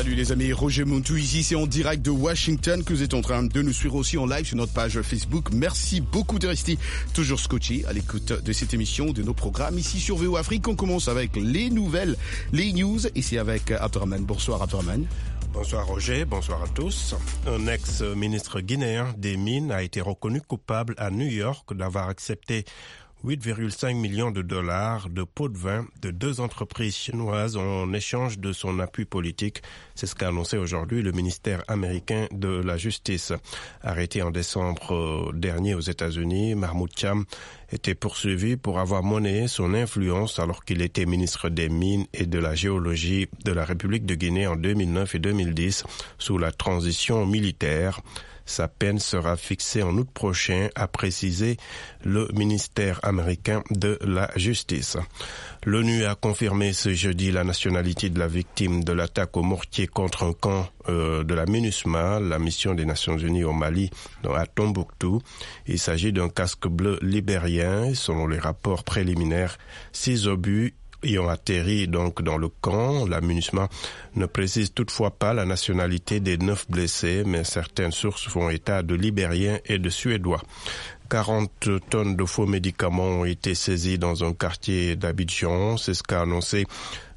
Salut les amis, Roger Montou ici, c'est en direct de Washington que vous êtes en train de nous suivre aussi en live sur notre page Facebook. Merci beaucoup de rester toujours scotché à l'écoute de cette émission, de nos programmes ici sur VO Afrique. On commence avec les nouvelles, les news, et c'est avec Abdraman. Bonsoir Abdraman. Bonsoir Roger, bonsoir à tous. Un ex-ministre guinéen des Mines a été reconnu coupable à New York d'avoir accepté 8,5 millions de dollars de pots de vin de 2 entreprises chinoises en échange de son appui politique. C'est ce qu'a annoncé aujourd'hui le ministère américain de la Justice. Arrêté en décembre dernier aux États-Unis, Mahmoud Cham était poursuivi pour avoir monnayé son influence alors qu'il était ministre des Mines et de la Géologie de la République de Guinée en 2009 et 2010 sous la transition militaire. Sa peine sera fixée en août prochain, a précisé le ministère américain de la Justice. L'ONU a confirmé ce jeudi la nationalité de la victime de l'attaque au mortier contre un camp de la MINUSMA, la mission des Nations Unies au Mali, à Tombouctou. Il s'agit d'un casque bleu libérien. Selon les rapports préliminaires, 6 obus y ont atterri donc dans le camp. La MINUSMA ne précise toutefois pas la nationalité des 9 blessés, mais certaines sources font état de Libériens et de Suédois. 40 tonnes de faux médicaments ont été saisies dans un quartier d'Abidjan. C'est ce qu'a annoncé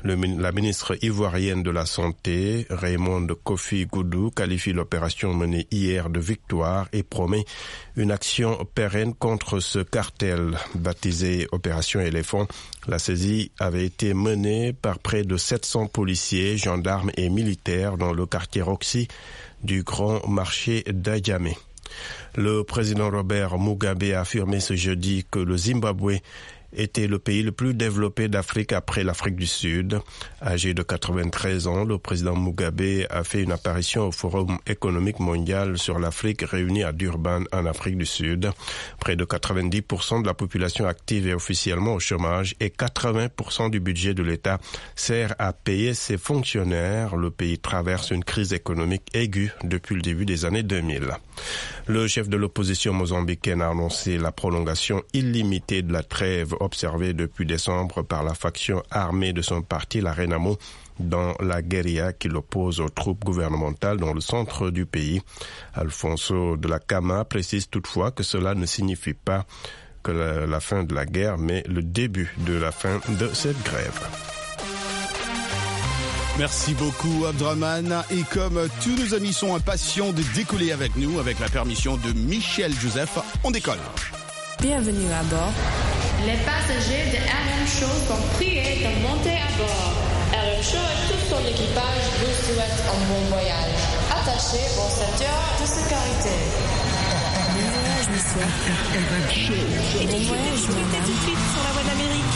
la ministre ivoirienne de la Santé, Raymonde Kofi Goudou, qualifie l'opération menée hier de victoire et promet une action pérenne contre ce cartel. Baptisé Opération Éléphant, la saisie avait été menée par près de 700 policiers, gendarmes et militaires dans le quartier Roxy du Grand Marché d'Adjamé. Le président Robert Mugabe a affirmé ce jeudi que le Zimbabwe était le pays le plus développé d'Afrique après l'Afrique du Sud. Âgé de 93 ans, le président Mugabe a fait une apparition au Forum économique mondial sur l'Afrique réuni à Durban en Afrique du Sud. Près de 90% de la population active est officiellement au chômage et 80% du budget de l'État sert à payer ses fonctionnaires. Le pays traverse une crise économique aiguë depuis le début des années 2000. Le chef de l'opposition mozambicaine a annoncé la prolongation illimitée de la trêve observée depuis décembre par la faction armée de son parti, la Renamo, dans la guérilla qui l'oppose aux troupes gouvernementales dans le centre du pays. Alfonso de la Cama précise toutefois que cela ne signifie pas que la fin de la guerre, mais le début de la fin de cette grève. Merci beaucoup Abdraman, et comme tous nos amis sont impatients de décoller avec nous, avec la permission de Michel Joseph, on décolle. Bienvenue à bord. Les passagers de RM Show sont priés de monter à bord. RM Show et tout son équipage vous souhaitent un bon voyage. Attachez vos ceintures de sécurité. Bon voyage, monsieur. RM Show. Bon voyage, madame. Tout de suite sur la voie d'Amérique.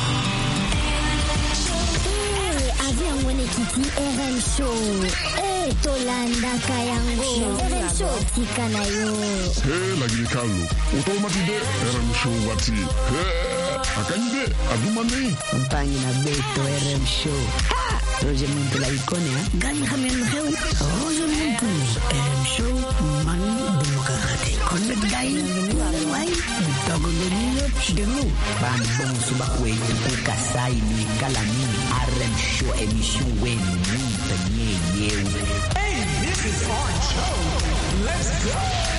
Avion mwenyekiti RM Show. Tolanda kayango. RM Show tika nayo. Lagini Carlo. Automatide RM Show wati. Akanyide adumani. Mpangi na beto RM Show. Roger Montou la ikonia. Gani khamen rew. Roger Montou. RM Show man demokrate. Connect gain. Why? Togolonilo delu. Bambon subakwe kukasai ni kalami. RM Show émission wen ni yew. Hey, this is our show. Let's go.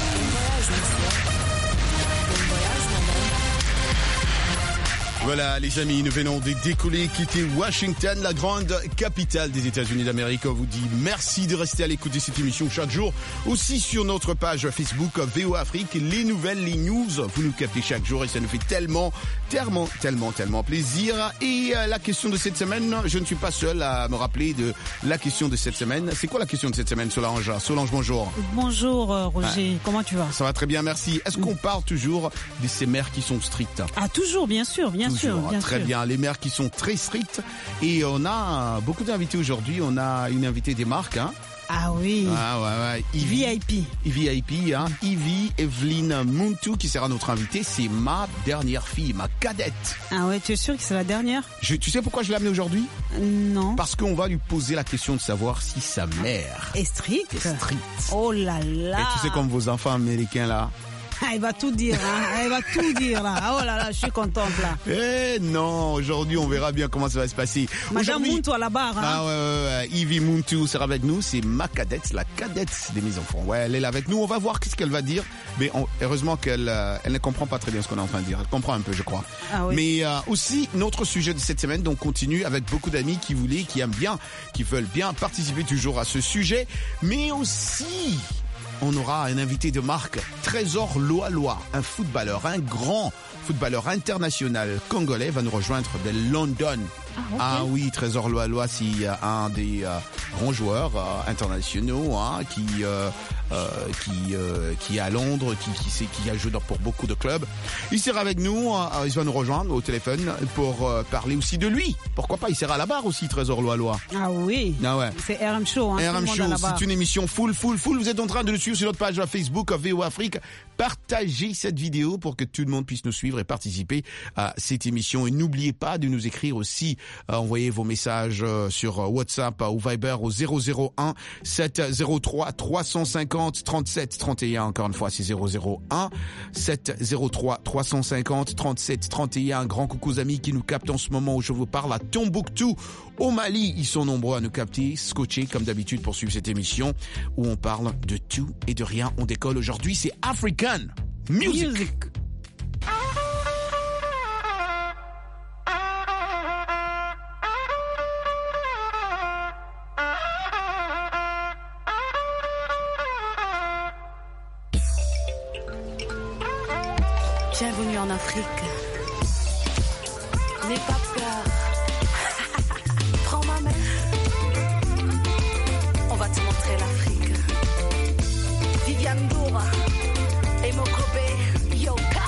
Voilà les amis, nous venons de décoller, quitter Washington, la grande capitale des États-Unis d'Amérique. On vous dit merci de rester à l'écoute de cette émission chaque jour. Aussi sur notre page Facebook VO Afrique, les nouvelles, les news, vous nous captez chaque jour et ça nous fait tellement plaisir. Et la question de cette semaine, je ne suis pas seul à me rappeler de la question de cette semaine. C'est quoi la question de cette semaine, Solange? Solange, bonjour. Bonjour Roger, comment tu vas? Ça va très bien, merci. Est-ce qu'on parle toujours de ces maires qui sont strictes? Ah toujours, bien sûr. Très bien, les maires qui sont très strictes. Et on a beaucoup d'invités aujourd'hui. On a une invitée des marques, hein. Ah oui. Ouais. VIP, hein. Ivy Evelyn Montou qui sera notre invitée. C'est ma dernière fille, ma cadette. Ah ouais, tu es sûr que c'est la dernière? Tu sais pourquoi je l'ai amenée aujourd'hui? Non. Parce qu'on va lui poser la question de savoir si sa mère est stricte. Est stricte. Oh là là. Et tu sais comme vos enfants américains là. Elle va tout dire, hein. Elle va tout dire, là. Oh là là, je suis contente, là. Eh non, aujourd'hui, on verra bien comment ça va se passer. Madame Muntu à la barre, hein. Ah ouais. Ivy Muntu sera avec nous. C'est ma cadette, la cadette de mes enfants. Ouais, elle est là avec nous. On va voir qu'est-ce qu'elle va dire. Mais heureusement qu'elle elle ne comprend pas très bien ce qu'on est en train de dire. Elle comprend un peu, je crois. Ah oui. Mais aussi, notre sujet de cette semaine, donc, continue avec beaucoup d'amis qui aiment bien, qui veulent bien participer toujours à ce sujet. Mais aussi, on aura un invité de marque, Trésor Loaloa, un footballeur, un grand footballeur international congolais, va nous rejoindre de London. Ah oui, Trésor Loaloa, c'est un des grands joueurs internationaux qui est à Londres, qui a joué pour beaucoup de clubs. Il sera avec nous, il va nous rejoindre au téléphone pour parler aussi de lui. Pourquoi pas, il sera à la barre aussi, Trésor Loaloa. Ah oui. Ah ouais. C'est RM Show, hein. RM Show, c'est une émission full. Vous êtes en train de le suivre sur notre page Facebook VOA Afrique. Partagez cette vidéo pour que tout le monde puisse nous suivre et participer à cette émission. Et n'oubliez pas de nous écrire aussi, envoyez vos messages sur WhatsApp ou Viber au 001 703 350 37 31. Encore une fois, c'est 001 703 350 37 31. Un grand coucou aux amis qui nous captent en ce moment où je vous parle à Tombouctou. Au Mali, ils sont nombreux à nous capter, scotchés comme d'habitude pour suivre cette émission où on parle de tout et de rien. On décolle aujourd'hui, c'est African Music. Bienvenue en Afrique. N'aie pas peur. Prends ma main. On va te montrer l'Afrique. Viviane Doura et Mokobe Yoka.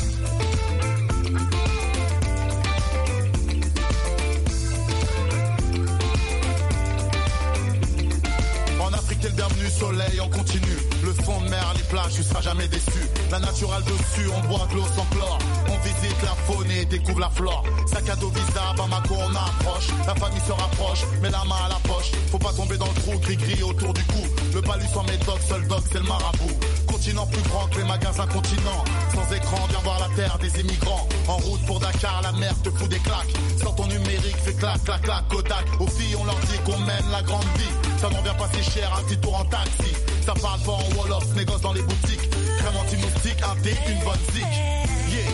En Afrique, t'es le bienvenu, soleil, on continue. Le fond de mer, les plages, tu seras jamais déçu. La naturelle dessus, on boit de l'eau sans chlore. On visite la faune et découvre la flore. Sac à dos visa, Bamako, on approche. La famille se rapproche, met la main à la poche. Faut pas tomber dans le trou, gris-gris autour du cou. Le palus sans médoc, seul doc, c'est le marabout. Continent plus grand que les magasins continents. Sans écran, viens voir la terre des immigrants. En route pour Dakar, la mer te fout des claques. Sors ton numérique, fais clac, clac, clac, Kodak. Aux filles, on leur dit qu'on mène la grande vie. Ça n'en vient pas si cher, un petit tour en taxi. Ça parle pas en Wolof, négoce dans les boutiques. Crème anti-moustique, un thé, une bonne zik. Yeah.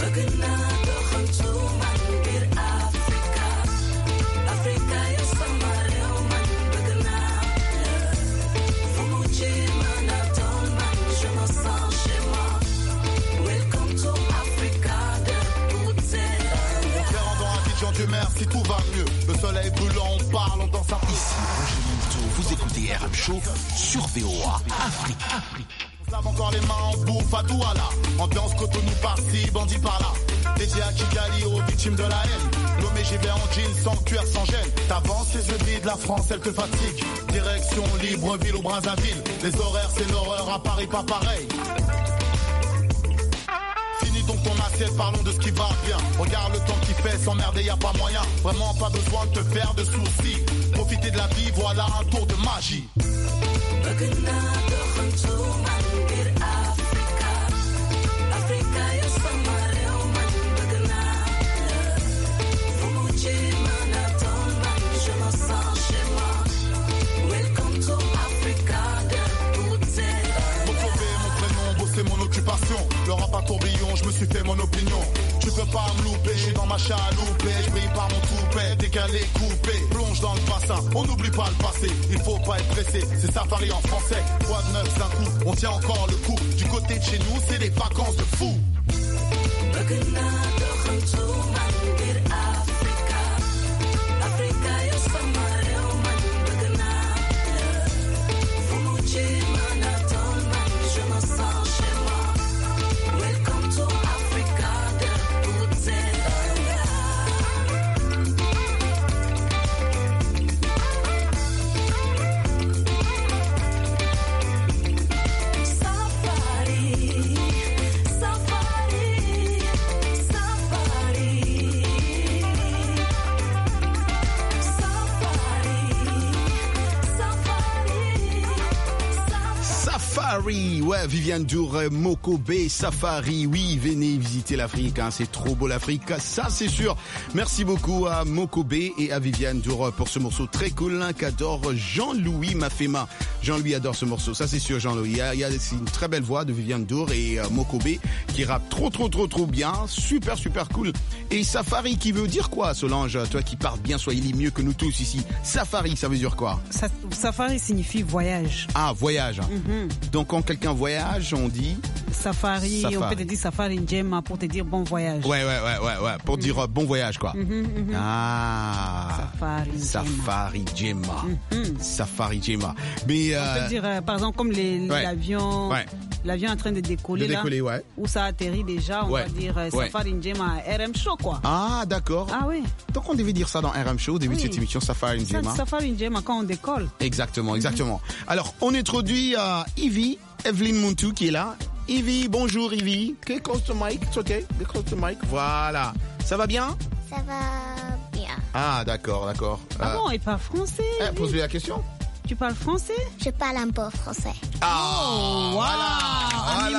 Dieu merci, tout va mieux. Le soleil brûlant, on parle, on danse un peu. Ici, Roger Minto, vous écoutez RM Show sur VOA Afrique. On se lave encore les mains en bouffe à Douala. Ambiance Cotonou par-ci, bandit par-là. Dédié à Kigali, aux victimes de la haine. L'homme j'y vais en jean, sans cuir, sans gêne. T'avances, les yeux vides, la France, elle te fatigue. Direction Libreville ou Brazzaville. Les horaires, c'est l'horreur, à Paris, pas pareil. Donc ton assiette, parlons de ce qui va bien. Regarde le temps qui fait, s'emmerder y a pas moyen. Vraiment pas besoin de te faire de soucis. Profiter de la vie, voilà un tour de magie. Le rap à tourbillon, je me suis fait mon opinion. Tu peux pas me louper, je suis dans ma chaloupe. Je brille par mon toupet, décalé, coupé. Plonge dans le bassin, on n'oublie pas le passé. Il faut pas être pressé, c'est safari en français. Quoi de neuf d'un coup, on tient encore le coup. Du côté de chez nous, c'est des vacances de fou. Safari, safari. Safari, ouais, Viviane Dour, Mokobe, Safari, oui, venez visiter l'Afrique, hein, c'est trop beau l'Afrique, ça c'est sûr. Merci beaucoup à Mokobe et à Viviane Dour pour ce morceau très cool, hein, qu'adore Jean-Louis Mafema. Jean-Louis adore ce morceau, ça c'est sûr Jean-Louis. C'est une très belle voix de Viviane Dour et Mokobe qui rappe trop bien, super cool. Et Safari qui veut dire quoi, Solange, toi qui parles bien Swahili mieux que nous tous ici. Safari, ça veut dire quoi? Safari signifie voyage. Ah, voyage. Donc quand quelqu'un voyage, on dit Safari. On peut te dire Safari Njema pour te dire bon voyage. Ouais, pour dire bon voyage quoi. Ah. Safari Njema. Safari Njema. Mais on peut dire par exemple comme l'avion en train de décoller là, où ça atterrit déjà, on va dire Safari Njema RM Show quoi. Ah, d'accord. Ah oui. Donc on devait dire ça dans RM Show au début de cette émission, Safari Njema. Safari Njema quand on décolle. Exactement. Alors, on introduit Ivy, Evelyne Muntu qui est là. Ivy, bonjour Ivy. Okay, close to mic, it's okay. Get close to mic. Voilà. Ça va bien? Ça va bien. Ah, d'accord. Ah bon, il parle français? Pose-lui la question. Tu parles français? Je parle un peu français. Ah, voilà.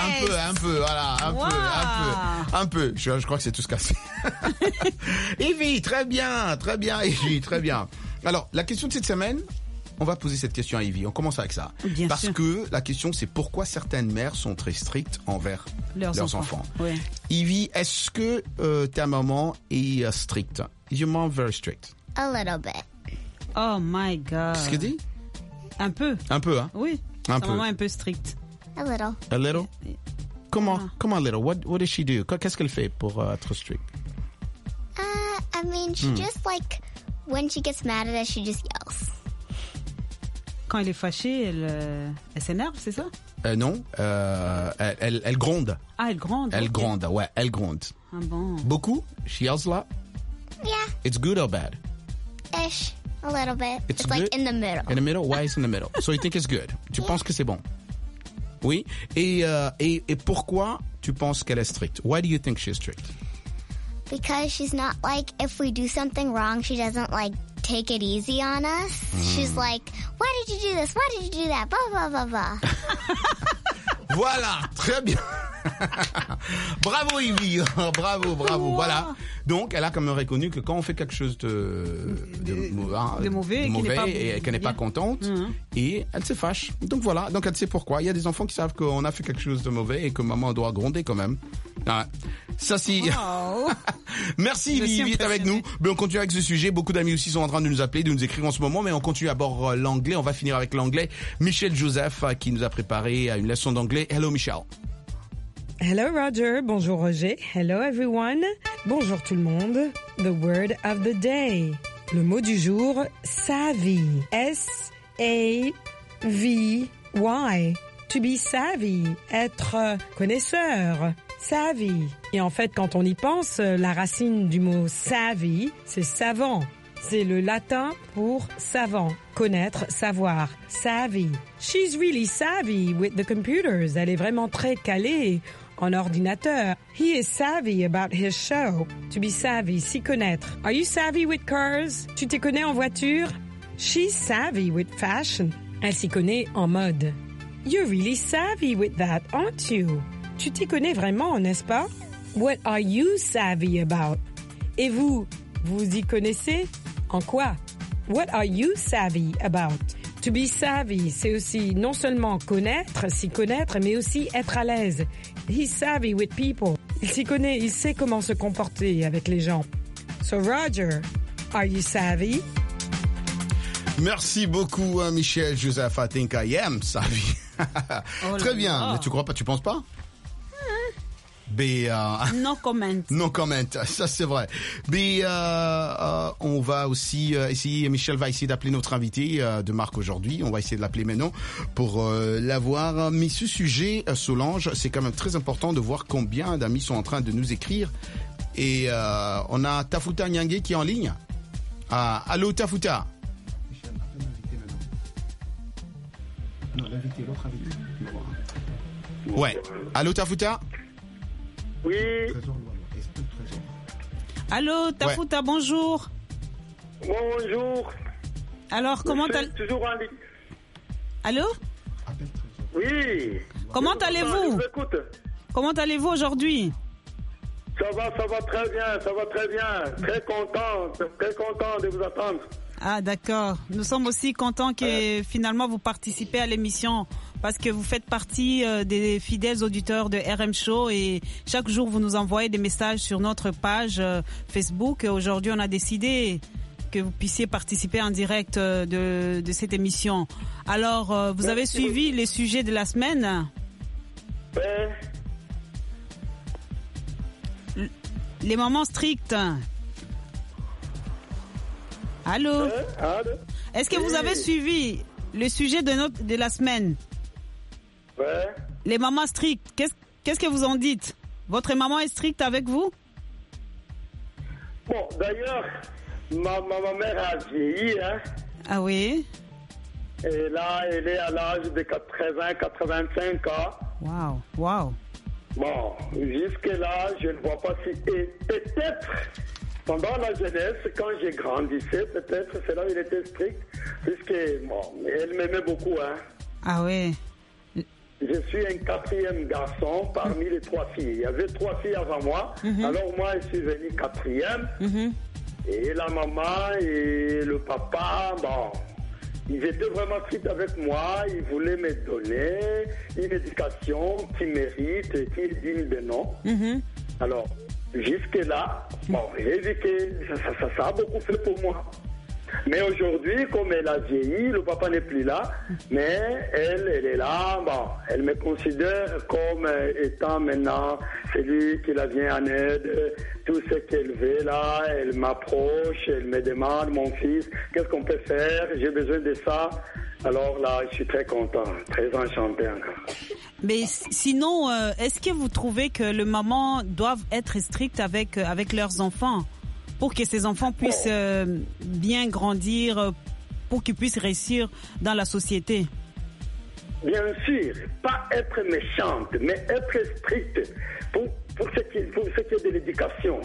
Un peu. Je crois que c'est tout ce cassé. Ivy, très bien, Ivy, très bien. Alors, la question de cette semaine, on va poser cette question à Ivy. On commence avec ça. Bien sûr. Que la question, c'est pourquoi certaines mères sont très strictes envers leurs enfants. Ouais. Ivy, est-ce que ta maman est stricte? Is your mom very strict? A little bit. Oh my God. Qu'est-ce qu'elle dit? Un peu, hein? Oui. Un Sa maman est un peu stricte. A little. A little? Comment little? What does she do? Qu'est-ce qu'elle fait pour être strict? I mean, she just like, when she gets mad at us, she just yells. Quand elle est fâchée, elle s'énerve, c'est ça? Non, elle gronde. Ah, elle gronde. Elle gronde, ouais, elle gronde. Ah bon. Beaucoup? She yells a lot? Yeah. It's good or bad? Ish. A little bit. It's like in the middle. In the middle? Why is in the middle? So you think it's good? Tu penses que c'est bon? Oui. Et pourquoi tu penses qu'elle est stricte? Why do you think she's strict? Because she's not like, if we do something wrong, she doesn't like take it easy on us. She's like, why did you do this? Why did you do that? Blah, blah, blah, blah. Voilà, très bien. Bravo Ivy, bravo. Voilà. Donc, elle a quand même reconnu que quand on fait quelque chose de mauvais et qu'elle n'est pas contente, et elle se fâche. Donc voilà, donc elle sait pourquoi. Il y a des enfants qui savent qu'on a fait quelque chose de mauvais et que maman doit gronder quand même. Ouais. Ça si. Wow. Merci Ivy est avec nous. Mais on continue avec ce sujet. Beaucoup d'amis aussi sont en train de nous appeler, de nous écrire en ce moment, mais on continue à bord l'anglais. On va finir avec l'anglais. Michel Joseph qui nous a préparé une leçon d'anglais. Hello Michel. Hello Roger, bonjour Roger, hello everyone, bonjour tout le monde. The word of the day, le mot du jour, savvy, S-A-V-Y, to be savvy, être connaisseur, savvy. Et en fait, quand on y pense, la racine du mot savvy, c'est savant. C'est le latin pour savant, connaître, savoir, savvy. She's really savvy with the computers. Elle est vraiment très calée en ordinateur. He is savvy about his show. To be savvy, s'y connaître. Are you savvy with cars? Tu t'y connais en voiture? She's savvy with fashion. Elle s'y connaît en mode. You're really savvy with that, aren't you? Tu t'y connais vraiment, n'est-ce pas? What are you savvy about? Et vous y connaissez? En quoi? What are you savvy about? To be savvy, c'est aussi non seulement connaître, s'y connaître, mais aussi être à l'aise. He's savvy with people. Il s'y connaît, il sait comment se comporter avec les gens. So Roger, are you savvy? Merci beaucoup Michel Joseph. I think I am savvy. Très bien. Mais tu crois pas, tu penses pas? No comment. No comment, ça c'est vrai. Mais on va aussi essayer, Michel va essayer d'appeler notre invité de marque aujourd'hui. On va essayer de l'appeler maintenant pour l'avoir. Mais ce sujet, Solange, c'est quand même très important de voir combien d'amis sont en train de nous écrire. Et on a Tafuta Nyange qui est en ligne. Allô Tafuta. Michel, appelle l'invité maintenant. Non, l'invité, l'autre invité. Ouais. Allô Tafuta. Oui. Allô, Tafuta, bonjour. Bonjour. Alors, comment t'as... Toujours en ligne. Allô? Oui. Comment allez-vous? Je vous écoute. Comment allez-vous aujourd'hui? Ça va très bien, Très content de vous attendre. Ah d'accord. Nous sommes aussi contents que finalement vous participez à l'émission parce que vous faites partie des fidèles auditeurs de RM Show et chaque jour vous nous envoyez des messages sur notre page Facebook. Aujourd'hui on a décidé que vous puissiez participer en direct de cette émission. Alors vous avez suivi les sujets de la semaine? Les mamans strictes. Allô? Est-ce que vous avez suivi le sujet de la semaine? Les mamans strictes, qu'est-ce que vous en dites? Votre maman est stricte avec vous? Bon, d'ailleurs, ma mère a vieilli, hein. Ah oui? Et là, elle est à l'âge de 80-85 ans. Waouh. Bon, jusque-là, je ne vois pas si... Et peut-être... Pendant la jeunesse, quand j'ai grandissé, peut-être c'est là où il était strict, puisque elle m'aimait beaucoup. Hein. Ah oui. Je suis un 4e garçon parmi les 3 filles. Il y avait 3 filles avant moi, alors moi je suis venu 4e. Et la maman et le papa, ils étaient vraiment stricts avec moi, ils voulaient me donner une éducation qui mérite et qui est digne de nom. Alors... jusque-là, j'ai vu que ça a beaucoup fait pour moi. Mais aujourd'hui, comme elle a vieilli, le papa n'est plus là, mais elle est là, elle me considère comme étant maintenant celui qui la vient en aide, tout ce qu'elle veut là, elle m'approche, elle me demande, mon fils, qu'est-ce qu'on peut faire, j'ai besoin de ça. Alors là, je suis très content, très enchanté encore. Mais sinon, est-ce que vous trouvez que les mamans doivent être strictes avec leurs enfants pour que ces enfants puissent bien grandir, pour qu'ils puissent réussir dans la société? Bien sûr, pas être méchante, mais être stricte pour ce qui est de l'éducation.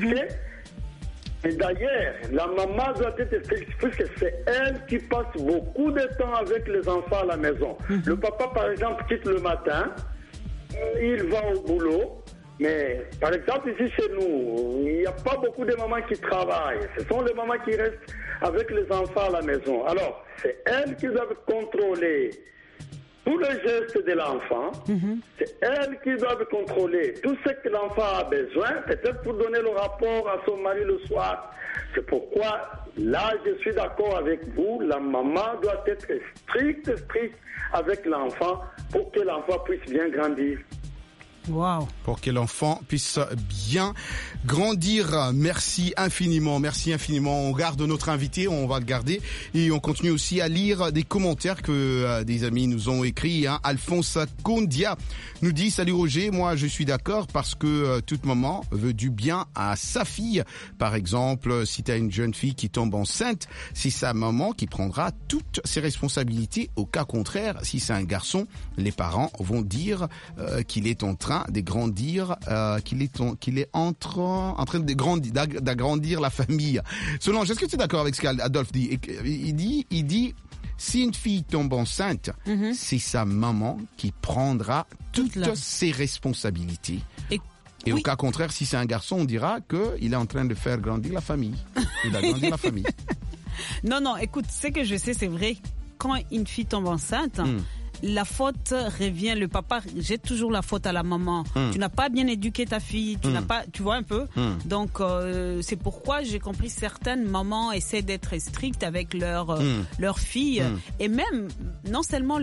Et d'ailleurs, la maman doit être stricte puisque c'est elle qui passe beaucoup de temps avec les enfants à la maison. Le papa, par exemple, quitte le matin, il va au boulot, mais par exemple, ici chez nous, il n'y a pas beaucoup de mamans qui travaillent. Ce sont les mamans qui restent avec les enfants à la maison. Alors, c'est elles qui doivent contrôler tous les gestes de l'enfant, c'est elles qui doivent contrôler tout ce que l'enfant a besoin, peut-être pour donner le rapport à son mari le soir. C'est pourquoi, là, je suis d'accord avec vous, la maman doit être stricte avec l'enfant pour que l'enfant puisse bien grandir. Wow. Pour que l'enfant puisse bien grandir. Merci infiniment. On garde notre invité, on va le garder. Et on continue aussi à lire des commentaires que des amis nous ont écrits. Alphonse Kondia nous dit: salut Roger, moi je suis d'accord parce que toute maman veut du bien à sa fille. Par exemple, si tu as une jeune fille qui tombe enceinte, c'est sa maman qui prendra toutes ses responsabilités. Au cas contraire, si c'est un garçon, les parents vont dire qu'il est en train de grandir, qu'il est en train d'agrandir la famille. Solange, est-ce que tu es d'accord avec ce qu'Adolphe dit? Il dit si une fille tombe enceinte, c'est sa maman qui prendra toutes ses responsabilités. Et au cas contraire, si c'est un garçon, on dira qu'il est en train de faire grandir la famille. Il a grandi la famille. Non, écoute, ce que je sais, c'est vrai, quand une fille tombe enceinte, la faute revient, le papa jette toujours la faute à la maman. Tu n'as pas bien éduqué ta fille, tu vois un peu. Donc c'est pourquoi j'ai compris certaines mamans essaient d'être strictes avec leur fille et même non seulement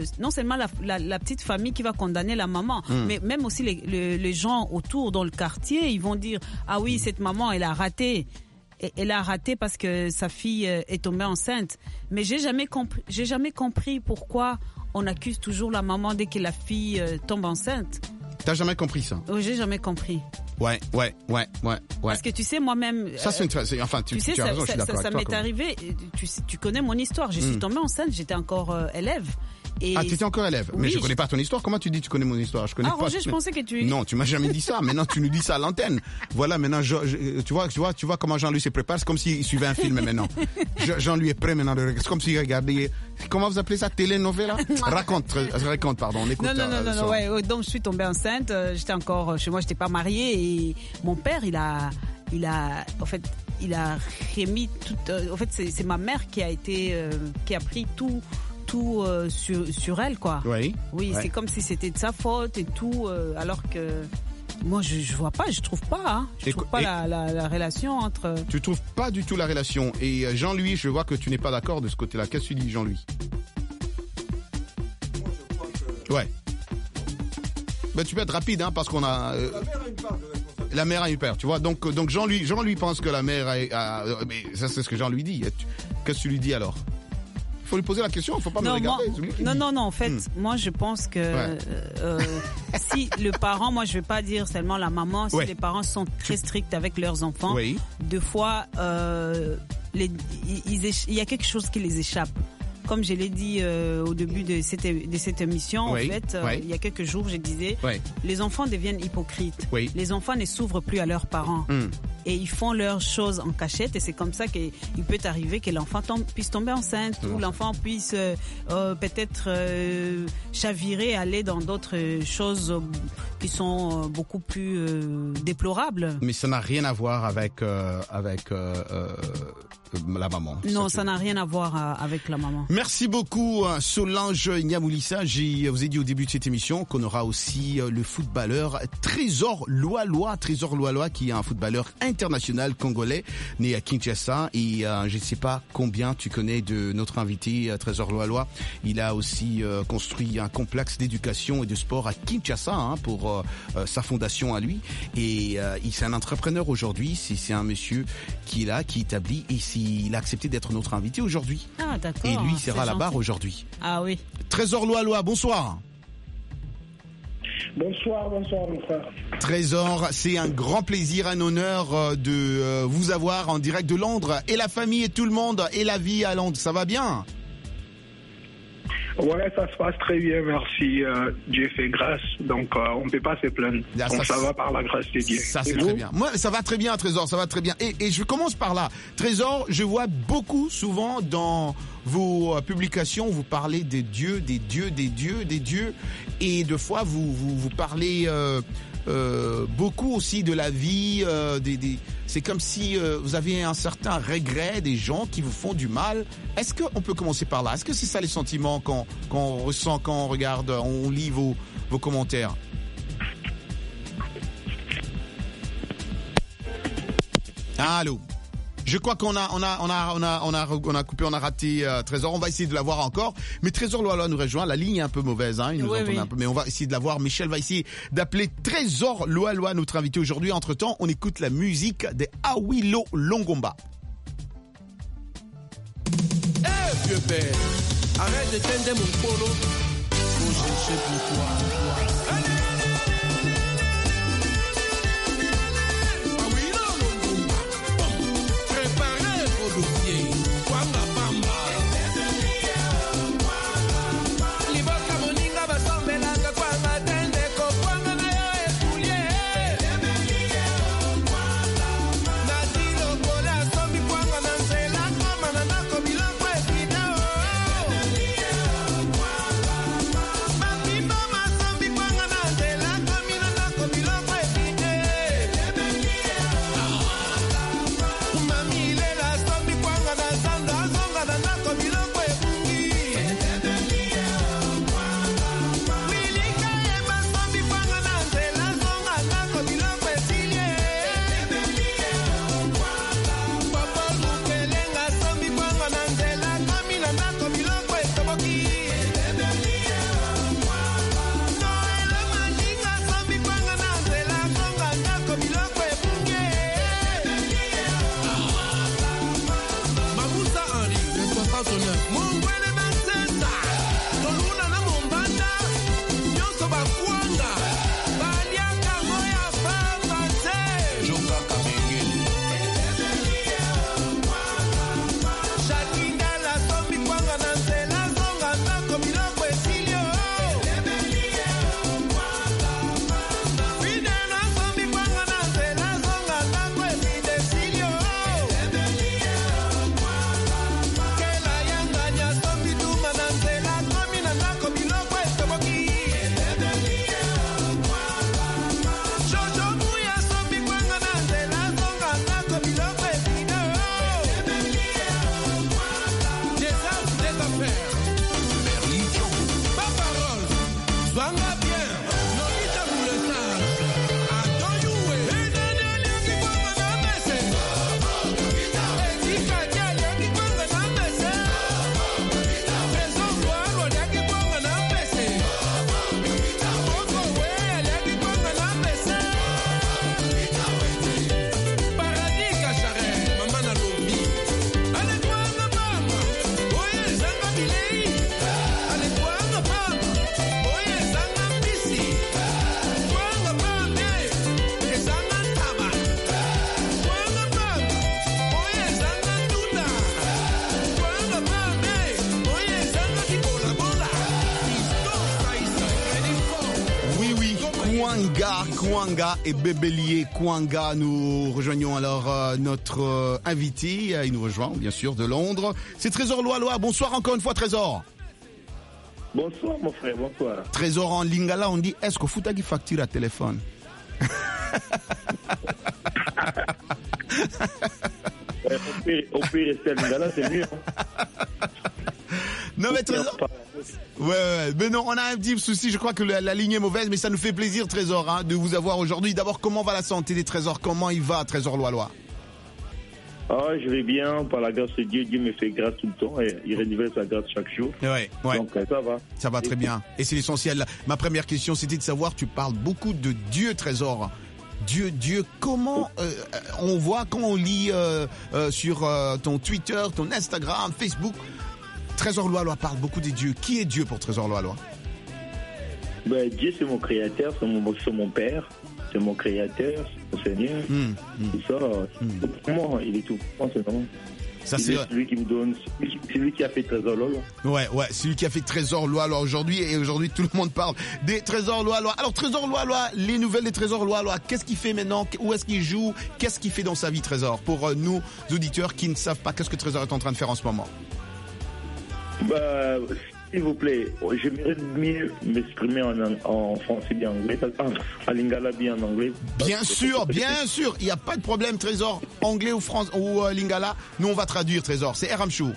la petite famille qui va condamner la maman, mais même aussi les gens autour dans le quartier, ils vont dire ah oui, cette maman elle a raté. Elle a raté parce que sa fille est tombée enceinte. Mais j'ai jamais compris pourquoi on accuse toujours la maman dès que la fille tombe enceinte. T'as jamais compris ça? Oui, j'ai jamais compris. Ouais. Parce que tu sais, moi-même... Ça, tu as raison, je suis d'accord. Ça m'est arrivé, tu connais mon histoire. Je suis tombée enceinte, j'étais encore élève. Ah, tu étais encore élève. Mais je connais pas ton histoire. Comment tu dis tu connais mon histoire? Je connais pas. Roger, je pensais que tu... Non, tu m'as jamais dit ça. Maintenant, tu nous dis ça à l'antenne. Voilà, maintenant, tu vois comment Jean-Louis se prépare. C'est comme s'il suivait un film maintenant. Jean-Louis est prêt maintenant. C'est comme s'il regardait... Comment vous appelez ça? Telenovela? Raconte, pardon. On écoute. Non, ouais. Donc, je suis tombée enceinte. J'étais encore chez moi, j'étais pas mariée. Et mon père, il a remis tout. En fait, c'est ma mère qui a pris tout sur elle, quoi. Oui. Oui, c'est comme si c'était de sa faute et tout, alors que moi je vois pas, je trouve pas, hein. Je trouve pas la relation entre. Tu trouves pas du tout la relation. Et Jean-Louis, je vois que tu n'es pas d'accord de ce côté-là. Qu'est-ce que tu dis, Jean-Louis? Ouais. Ben, tu peux être rapide, hein, parce qu'on a. La mère a une part, tu vois. Donc Jean-Louis pense que la mère mais ça, c'est ce que Jean-Louis dit. Qu'est-ce que tu lui dis alors? Il faut lui poser la question, il ne faut pas me regarder. Non, en fait, moi je pense que si le parent, moi je ne vais pas dire seulement la maman, si les parents sont très stricts avec leurs enfants, deux fois, il y a quelque chose qui les échappe. Comme je l'ai dit au début de cette émission, en fait, il y a quelques jours, je disais, les enfants deviennent hypocrites. Les enfants ne s'ouvrent plus à leurs parents. Et ils font leurs choses en cachette, et c'est comme ça qu'il peut arriver que l'enfant puisse tomber enceinte, ou l'enfant puisse peut-être chavirer, aller dans d'autres choses qui sont beaucoup plus déplorables. Mais ça n'a rien à voir avec la maman. Non, ça n'a rien à voir avec la maman. Merci beaucoup Solange Nyamoulissa. Je vous ai dit au début de cette émission qu'on aura aussi le footballeur Trésor Loaloa qui est un footballeur international congolais né à Kinshasa, et je ne sais pas combien tu connais de notre invité Trésor Loaloa. Il a aussi construit un complexe d'éducation et de sport à Kinshasa pour sa fondation à lui, et c'est un entrepreneur aujourd'hui. C'est un monsieur qui est là, qui établit, et il a accepté d'être notre invité aujourd'hui. Ah, d'accord. Et lui, il sera à la barre aujourd'hui. Ah oui. Trésor Loaloa, bonsoir. Bonsoir, mon frère. Trésor, c'est un grand plaisir, un honneur de vous avoir en direct de Londres. Et la famille et tout le monde, et la vie à Londres, ça va bien? Ouais, ça se passe très bien, merci. Dieu fait grâce, donc on ne peut pas se plaindre. Donc ça va par la grâce de Dieu. Ça, c'est très bien. Moi, ça va très bien, Trésor, ça va très bien. Et je commence par là. Trésor, je vois beaucoup, souvent, dans vos publications, vous parlez des dieux. Et de fois, vous parlez beaucoup aussi de la vie. C'est comme si vous avez un certain regret des gens qui vous font du mal. Est-ce qu'on peut commencer par là? Est-ce que c'est ça les sentiments qu'on ressent quand on regarde, on lit vos commentaires? Allô? Je crois qu'on a coupé, on a raté Trésor. On va essayer de l'avoir encore. Mais Trésor Loaloa nous rejoint. La ligne est un peu mauvaise, hein. Il nous entend un peu, mais on va essayer de l'avoir. Michel va essayer d'appeler Trésor Loaloa, notre invité aujourd'hui. Entre-temps, on écoute la musique de Awilo Longomba. Eh, vieux père, arrête de tendre mon polo. Faut chercher pour toi. Kouanga et Bébélié Kouanga. Nous rejoignons alors notre invité. Il nous rejoint bien sûr de Londres. C'est Trésor Loaloa. Bonsoir encore une fois Trésor. Bonsoir mon frère, bonsoir. Trésor en lingala, on dit est-ce que vous avez facture à téléphone? On peut rester à lingala, c'est mieux. Non mais Trésor. Ouais, mais non, on a un petit souci. Je crois que la ligne est mauvaise, mais ça nous fait plaisir, Trésor, de vous avoir aujourd'hui. D'abord, comment va la santé des Trésors? Comment il va, Trésor Loaloa? Ah, je vais bien, par la grâce de Dieu. Dieu me fait grâce tout le temps et il renouvelle sa grâce chaque jour. Ouais. Donc ça va. Ça va très bien. Et c'est l'essentiel. Ma première question, c'était de savoir, tu parles beaucoup de Dieu, Trésor. Dieu, comment on voit quand on lit sur ton Twitter, ton Instagram, Facebook, Trésor Loaloa parle beaucoup des dieux. Qui est Dieu pour Trésor Loaloa? Dieu, c'est mon créateur, c'est mon père, c'est mon créateur, c'est mon Seigneur. C'est ça. Pour moi, il est tout. C'est non. Ça, c'est lui qui me donne. C'est lui qui a fait Trésor Loaloa. Ouais, c'est lui qui a fait Trésor Loaloa aujourd'hui. Et aujourd'hui, tout le monde parle des Trésors Loaloa. Alors, Trésor Loaloa, les nouvelles des Trésors Loaloa, qu'est-ce qu'il fait maintenant? Où est-ce qu'il joue? Qu'est-ce qu'il fait dans sa vie, Trésor? Pour nous, auditeurs qui ne savent pas qu'est-ce que Trésor est en train de faire en ce moment. S'il vous plaît, j'aimerais mieux m'exprimer en français bien anglais, en lingala bien en anglais. Bien sûr, il n'y a pas de problème, Trésor, anglais ou français ou lingala, nous on va traduire, Trésor, c'est RM Show.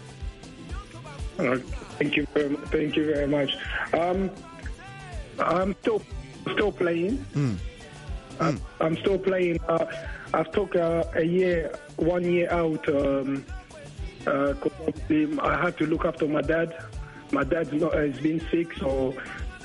Thank you very much. I'm still playing. I'm still playing. I've took 1 year out. I had to look after my dad. My dad has been sick, so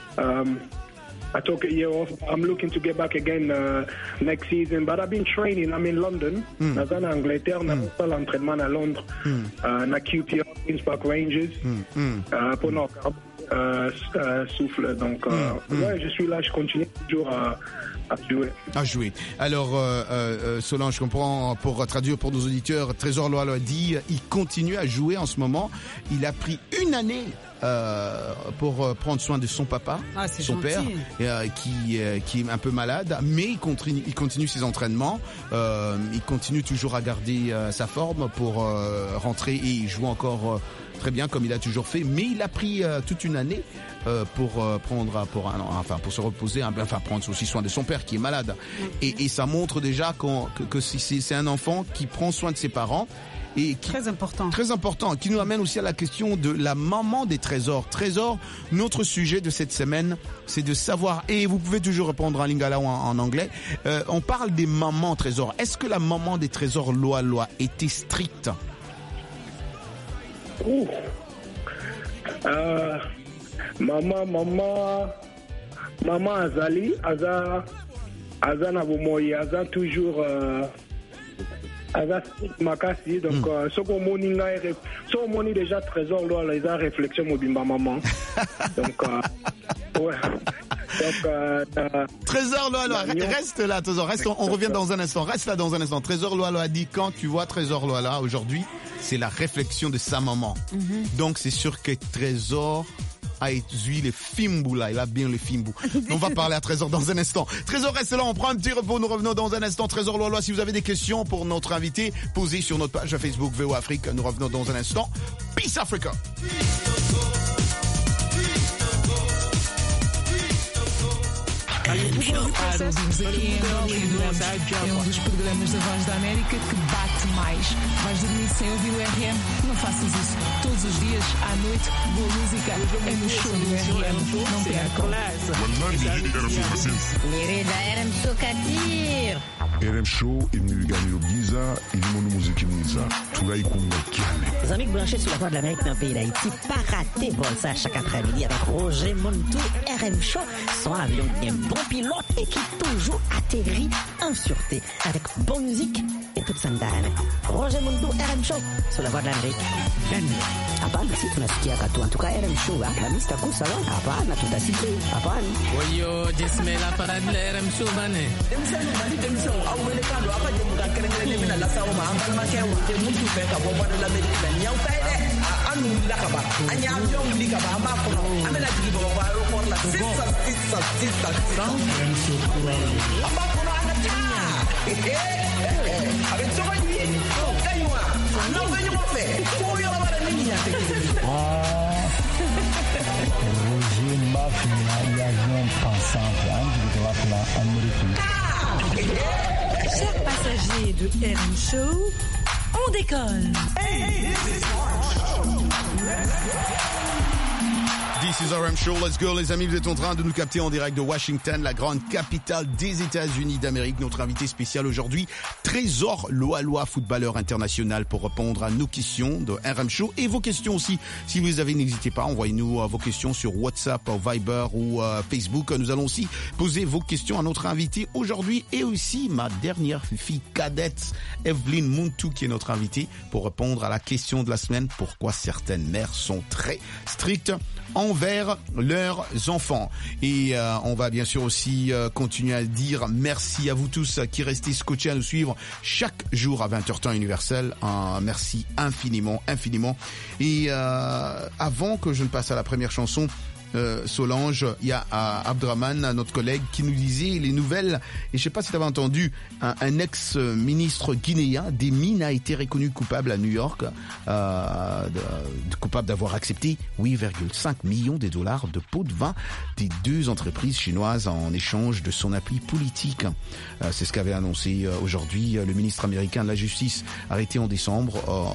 I took a year off. I'm looking to get back again next season, but I've been training. I'm in London. Dans l'Angleterre, on a fait l'entraînement à Londres, na QPR, Queen's Park Rangers, pour nos souffle. Donc, je suis là, je continue toujours à jouer. Alors, Solange, je comprends, pour traduire pour nos auditeurs, Trésor Loaloa dit, il continue à jouer en ce moment. Il a pris 1 année pour prendre soin de son papa, son père, qui est un peu malade, mais il continue ses entraînements. Il continue toujours à garder sa forme pour rentrer et il joue encore très bien comme il a toujours fait. Mais il a pris toute 1 année pour se reposer, prendre aussi soin de son père qui est malade. Et ça montre déjà que c'est un enfant qui prend soin de ses parents. Et très important, qui nous amène aussi à la question de la maman des Trésors. Trésor, notre sujet de cette semaine, c'est de savoir, et vous pouvez toujours répondre en lingala ou en anglais, on parle des mamans Trésors. Est-ce que la maman des Trésors Loaloa était stricte? Maman Azali, Azana Bomoyi, Azan toujours Makasi, donc ce qu'on moni déjà Trésor Loaloa, les réflexion mobimba maman. Donc Trésor Loaloa, reste là, Trésor, on revient dans un instant. Reste là dans un instant. Trésor Loaloa a dit quand tu vois Trésor Loaloa aujourd'hui, c'est la réflexion de sa maman. Donc c'est sûr que Trésor a étudié le Fimbu là, il a bien le Fimbu. On va parler à Trésor dans un instant. Trésor reste là, on prend un petit repos, nous revenons dans un instant. Trésor Loaloa, si vous avez des questions pour notre invité, posez sur notre page Facebook VO Afrique. Nous revenons dans un instant. Peace Africa. Ouvimos aqui em Angola e é dos programas da Voz da América que bate mais. Vais dormir sem ouvir o RM? Não faças isso. Todos os dias, à noite, boa música é no show do RM. Não percam. Lirida RM Show Katir. RM Show imnigani Giza, ilimono muziki mwiza. Tulaikunga kiane. Les amis branchés sur la Voix de l'Amérique dans le pays d'Haïti, pas rater bon ça chaque après-midi avec Roger Montou, RM Show, son avion bien bon pilote et qui toujours atterrit en sûreté avec bonne musique et toute sa ndane. Roger Montou, RM Show, sur la Voix de l'Amérique. Hapana, si tunasikia katu. En tout cas, RM Show, la mista kusa, hapana, tutasikia, hapana. Oyo, jesme la parade de RM Show, bane. wulila ka ban an y'a avion wuli ka ban an b'a kɔnɔ an bɛna jigin bamakɔ aéroport la sisan an b'a kɔnɔ an ka taa a bɛ cogo di o ka ɲi wa n'aw bɛ ɲɔgɔn fɛ ko yɔrɔ wɛrɛ ni nin y'a tɛ kelen ye. Roger m'a fini l'avion pensante en direction Amérique. Chers passagers de RM Show, on décolle. This is RM Show, let's go les amis, vous êtes en train de nous capter en direct de Washington, la grande capitale des États-Unis d'Amérique. Notre invité spécial aujourd'hui, Trésor Loaloa, footballeur international, pour répondre à nos questions de RM Show et vos questions aussi. Si vous les avez, n'hésitez pas, envoyez-nous vos questions sur WhatsApp, Viber ou Facebook. Nous allons aussi poser vos questions à notre invité aujourd'hui et aussi ma dernière fille cadette, Evelyn Muntu, qui est notre invitée pour répondre à la question de la semaine. Pourquoi certaines mères sont très strictes envers leurs enfants. Et on va bien sûr aussi continuer à dire merci à vous tous qui restez scotchés à nous suivre chaque jour à 20h temps universel. Merci infiniment. Et avant que je ne passe à la première chanson, Solange, il y a Abdraman, notre collègue, qui nous disait les nouvelles, et je sais pas si tu avais entendu, un ex-ministre guinéen des mines a été reconnu coupable à New York, coupable d'avoir accepté 8,5 millions de dollars de pots de vin des deux entreprises chinoises en échange de son appui politique. C'est ce qu'avait annoncé aujourd'hui le ministre américain de la Justice, arrêté en décembre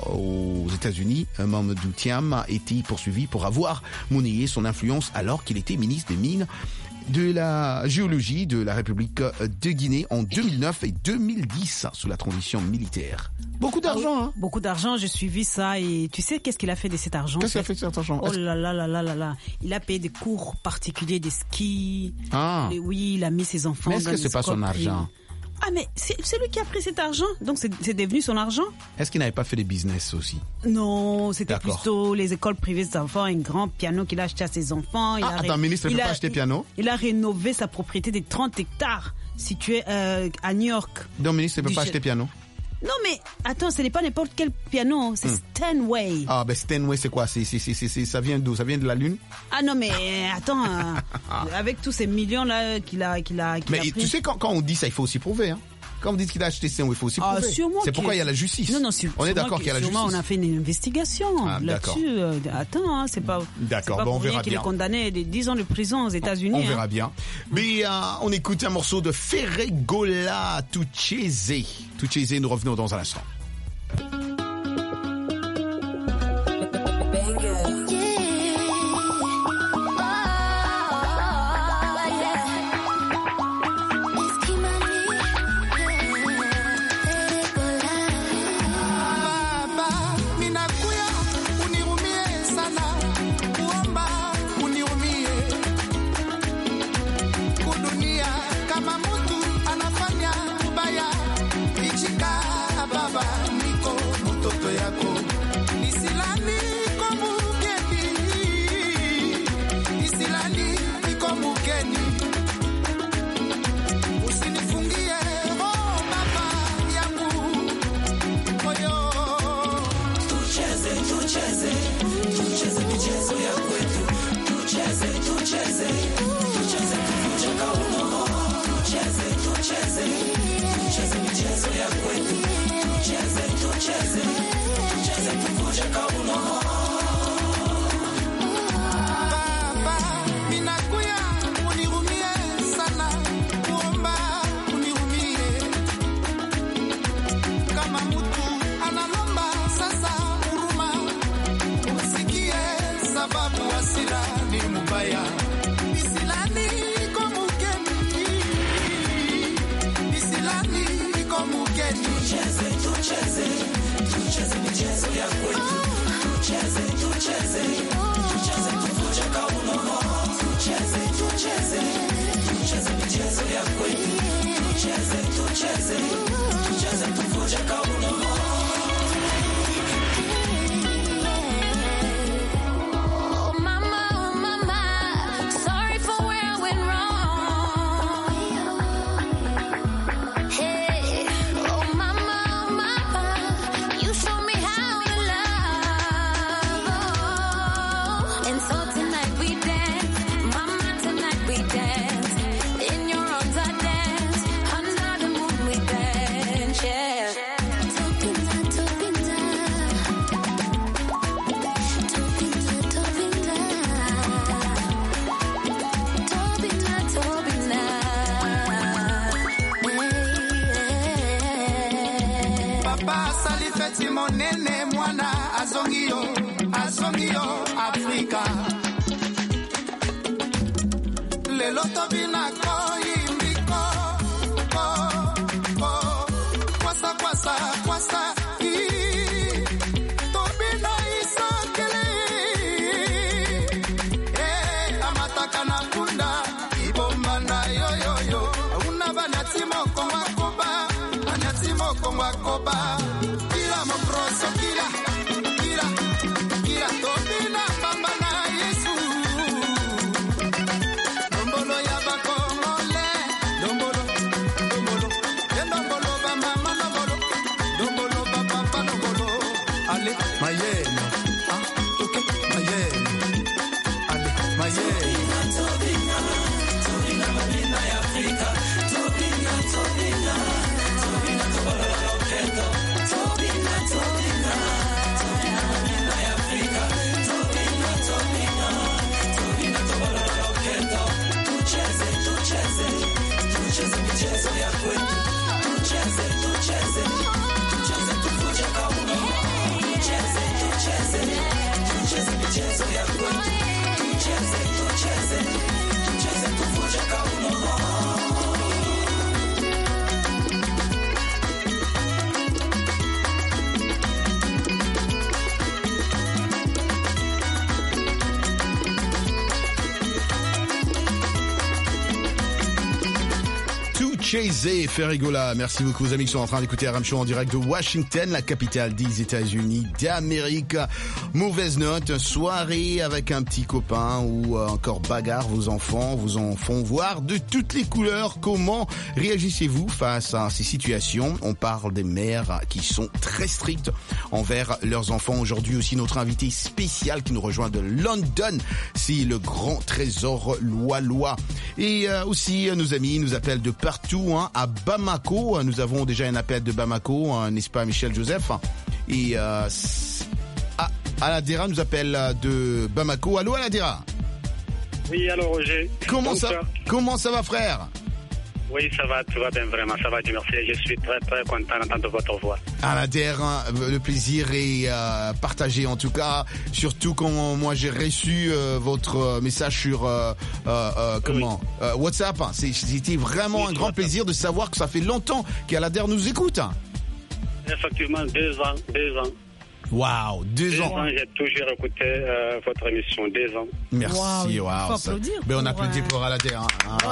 aux États-Unis. Mamadou Thiam a été poursuivi pour avoir monnayé son influence alors qu'il était ministre des Mines, de la Géologie de la République de Guinée en 2009 et 2010 sous la transition militaire. Beaucoup d'argent, hein? Beaucoup d'argent, j'ai suivi ça et tu sais qu'est-ce qu'il a fait de cet argent? Qu'est-ce qu'il a fait de cet argent? Oh là là là là là là. Il a payé des cours particuliers de ski. Ah. Et oui, il a mis ses enfants. Mais est-ce que c'est pas son argent? Ah mais c'est lui qui a pris cet argent, donc c'est devenu son argent. Est-ce qu'il n'avait pas fait des business aussi? Non, c'était plutôt les écoles privées des enfants, un grand piano qu'il a acheté à ses enfants. Attends, ministre ne peut pas acheter piano? Il a rénové sa propriété de 30 hectares située à New York. Donc, ministre ne peut pas acheter piano? Non mais attends, ce n'est pas n'importe quel piano, c'est Steinway. Ah ben Steinway c'est quoi? Ça vient d'où? Ça vient de la Lune? Ah non mais attends, avec tous ces millions là qu'il a mais pris. Tu sais quand on dit ça, il faut aussi prouver, hein. Quand on dit qu'il a acheté Steinway, il faut aussi prouver. C'est pourquoi il y a la justice. Non, on est d'accord qu'il y a la justice. On a fait une investigation là-dessus. Attends, hein, c'est pas. D'accord, bon, on verra bien. Qu'il est condamné à 10 ans de prison aux États-Unis. On verra bien. Mais on écoute un morceau de Ferregola, Tuchese. Tuchese, nous revenons dans un instant. You show me how to love. papa asali feti monene mwana azongi yo Afrika lelo tobina koyimbiko kwasa tobina isakele amataka na kunda ibomba na yo una banati moko wakoba kila mokroso kila tobina bamba na Yesu dombolo ya bakongole dombolo ba mama dombolo ba papa dombolo ale mayeno okay mayeno ale mayeno tobina malina ya Afrika tobina tucheze michezo ya kwetu tucheze tuvuje kauno tucheze michezo ya kwetu tucheze tuvuje kauno. Chase Ferrigola, merci beaucoup aux amis qui sont en train d'écouter RM Show en direct de Washington, la capitale des États-Unis d'Amérique. Mauvaise note, soirée avec un petit copain ou encore bagarre, vos enfants vous en font voir de toutes les couleurs. Comment réagissez-vous face à ces situations? On parle des mères qui sont très strictes envers leurs enfants. Aujourd'hui aussi notre invité spécial qui nous rejoint de London, c'est le grand trésor Loa. Et aussi nos amis nous appellent de partout. À Bamako, nous avons déjà un appel de Bamako, n'est-ce pas Michel Joseph? Et Aladera nous appelle de Bamako. Allô Aladera? Oui, allô Roger. Comment ça va frère? Oui, ça va, tout va bien vraiment, ça va, Dieu merci. Je suis très très content d'entendre votre voix. Aladera, le plaisir est partagé en tout cas, surtout quand moi j'ai reçu votre message sur WhatsApp. C'était vraiment un grand plaisir de savoir que ça fait longtemps qu'Aladera nous écoute. Effectivement, 2 ans. Waouh, 2 ans. J'ai toujours écouté votre émission, 2 ans. Merci, waouh. Faut applaudir. On applaudit pour Aladera.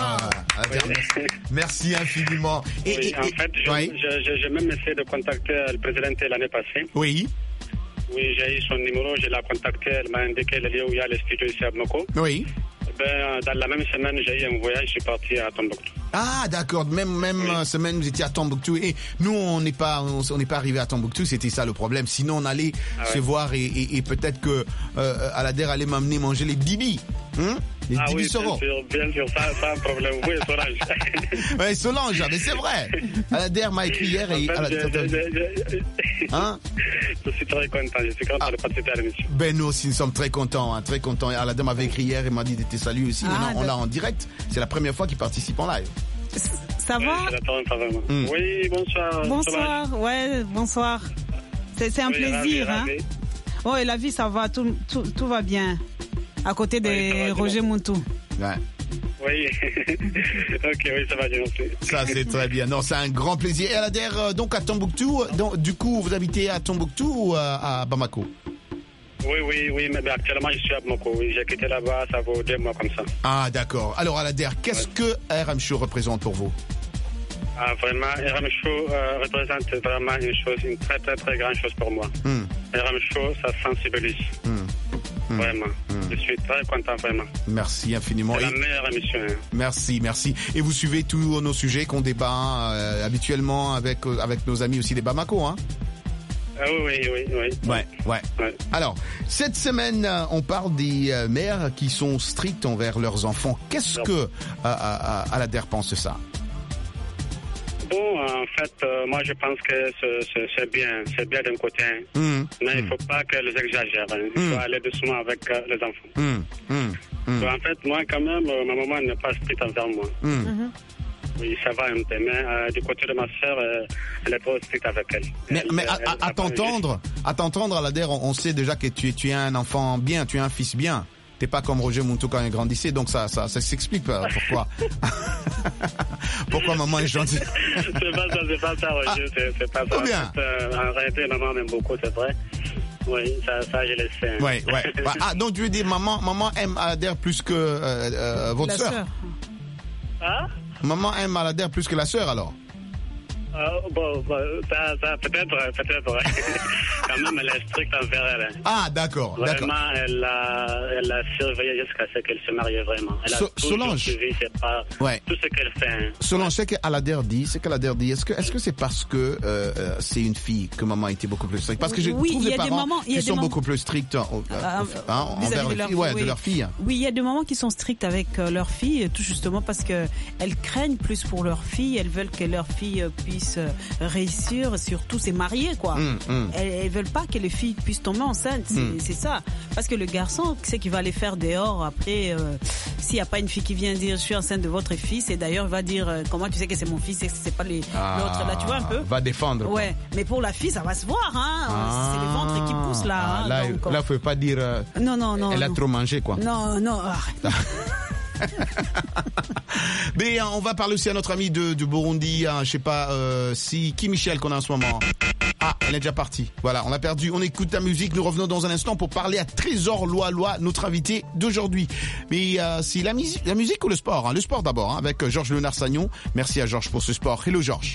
Merci infiniment. En fait, j'ai même essayé de contacter le président l'année passée. Oui. Oui, j'ai eu son numéro, je l'ai contacté, elle m'a indiqué le lieu où il y a le studio ici à Bamako. Oui. Dans la même semaine, j'ai eu un voyage, je suis parti à Tombouctou. Ah, d'accord. Même semaine, vous étiez à Tombouctou. Et nous, on n'est pas arrivé à Tombouctou. C'était ça le problème. Sinon, on allait se voir et peut-être que Aladera allait m'amener manger les bibis. Les bibis Soro. Bien sûr, ça un problème. Oui, Solange. Oui, Solange, mais c'est vrai. Aladera m'a écrit hier et... Je suis très content. Je suis content de participer à l'émission. Ben, nous aussi, nous sommes très contents. Très contents. Aladera m'avait écrit hier et m'a dit de te saluer aussi. Maintenant, on l'a en direct. C'est la première fois qu'il participe en live. Ça va? Oui, bonsoir. Bonsoir, ouais, bonsoir. C'est un plaisir. Ravi. Oh, et la vie, ça va, tout va bien. À côté de Roger Montou. Ouais. Oui, ok, oui, ça va bien aussi. Ça, c'est très bien. Non, c'est un grand plaisir. Et Aladera, donc à Tombouctou, du coup, vous habitez à Tombouctou ou à Bamako? Oui, mais actuellement je suis à Bamako. Oui, j'ai quitté là-bas, ça vaut 2 mois comme ça. Ah, d'accord. Alors Aladera, qu'est-ce que RM Show représente pour vous? Vraiment, RM Show représente vraiment une très très très grande chose pour moi. RM Show, ça sensibilise. Vraiment. Je suis très content, vraiment. Merci infiniment. C'est la meilleure émission. Merci. Et vous suivez tous nos sujets qu'on débat habituellement avec nos amis aussi des Bamako, hein? Oui. Ouais. Alors, cette semaine, on parle des mères qui sont strictes envers leurs enfants. Qu'est-ce que Aladera pense de ça? Bon, en fait, moi je pense que c'est bien d'un côté, mais il ne faut pas qu'elles exagèrent. Il faut aller doucement avec les enfants. En fait, moi quand même, ma maman n'est pas stricte envers moi. Oui, ça va un peu. Mais du côté de ma sœur, elle est trop stricte avec elle. Mais à t'entendre, Alader, on sait déjà que tu es un enfant bien, tu es un fils bien. T'es pas comme Roger Muntu quand il grandissait, donc ça s'explique pourquoi. Pourquoi maman est gentille. C'est pas ça, Roger, c'est pas ça. Bien. En réalité, maman m'aime beaucoup, c'est vrai. Oui, ça je le sais. Ouais. Donc tu veux dire maman aime Alader plus que votre sœur. Hein? Maman aime Alader plus que la sœur alors. Ça peut-être. Quand même, elle est stricte envers elle. Ah, d'accord. Vraiment, elle l'a surveillée jusqu'à ce qu'elle se marie vraiment. Elle a toujours suivi tout ce qu'elle fait. Solange, ce qu'Alader dit, est-ce que c'est parce que c'est une fille que maman était beaucoup plus stricte? Parce que je trouve des parents qui sont beaucoup plus stricts envers les filles, de leurs filles. Oui, il y a des mamans qui sont strictes avec leurs filles, tout justement parce qu'elles craignent plus pour leurs filles, elles veulent que leurs filles puissent réussir, surtout c'est marié quoi. Elles veulent pas que les filles puissent tomber enceintes, c'est ça. Parce que le garçon, c'est qu'il va aller faire dehors après, s'il n'y a pas une fille qui vient dire je suis enceinte de votre fils, et d'ailleurs il va dire comment tu sais que c'est mon fils et que c'est pas l'autre là, tu vois un peu. Va défendre. Ouais, mais pour la fille ça va se voir c'est le ventre qui pousse là. Là faut pas dire non, elle a trop mangé quoi. Non, arrête. Mais on va parler aussi à notre ami de Burundi, je sais pas qui Michel qu'on a en ce moment. Ah, elle est déjà partie. Voilà, on a perdu. On écoute la musique. Nous revenons dans un instant pour parler à Trésor Loa, notre invité d'aujourd'hui. Mais c'est la musique ou le sport, Le sport d'abord, avec Georges Léonard Sagnon. Merci à Georges pour ce sport. Hello Georges.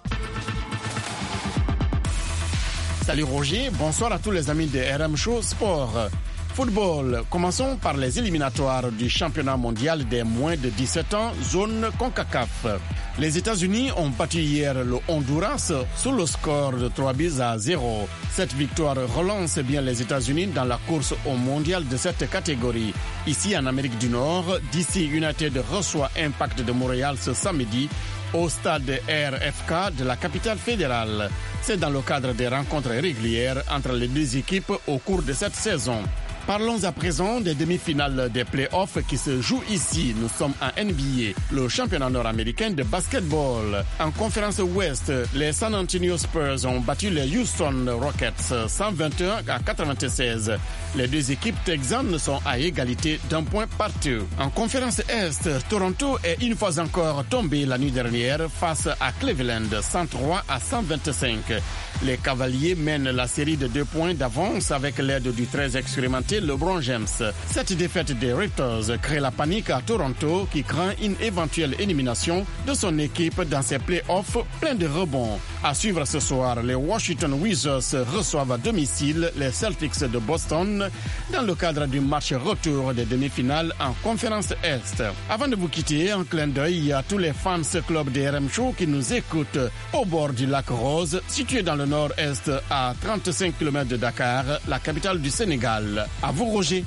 Salut Roger, bonsoir à tous les amis de RM Show Sport. Football, commençons par les éliminatoires du championnat mondial des moins de 17 ans, zone CONCACAF. Les États-Unis ont battu hier le Honduras sous le score de 3-0. Cette victoire relance bien les États-Unis dans la course au mondial de cette catégorie. Ici en Amérique du Nord, DC United reçoit Impact de Montréal ce samedi au stade RFK de la capitale fédérale. C'est dans le cadre des rencontres régulières entre les deux équipes au cours de cette saison. Parlons à présent des demi-finales des playoffs qui se jouent ici. Nous sommes en NBA, le championnat nord-américain de basketball. En conférence Ouest, les San Antonio Spurs ont battu les Houston Rockets 121-96. Les deux équipes texanes sont à égalité d'un point partout. En conférence Est, Toronto est une fois encore tombé la nuit dernière face à Cleveland 103-125. Les Cavaliers mènent la série de 2 points d'avance avec l'aide du très expérimenté LeBron James. Cette défaite des Raptors crée la panique à Toronto qui craint une éventuelle élimination de son équipe dans ses playoffs pleins de rebonds. À suivre ce soir, les Washington Wizards reçoivent à domicile les Celtics de Boston dans le cadre du match retour des demi-finales en conférence Est. Avant de vous quitter, un clin d'œil à tous les fans club des RM Show qui nous écoutent au bord du lac Rose, situé dans le nord-est à 35 km de Dakar, la capitale du Sénégal. À vous, Roger.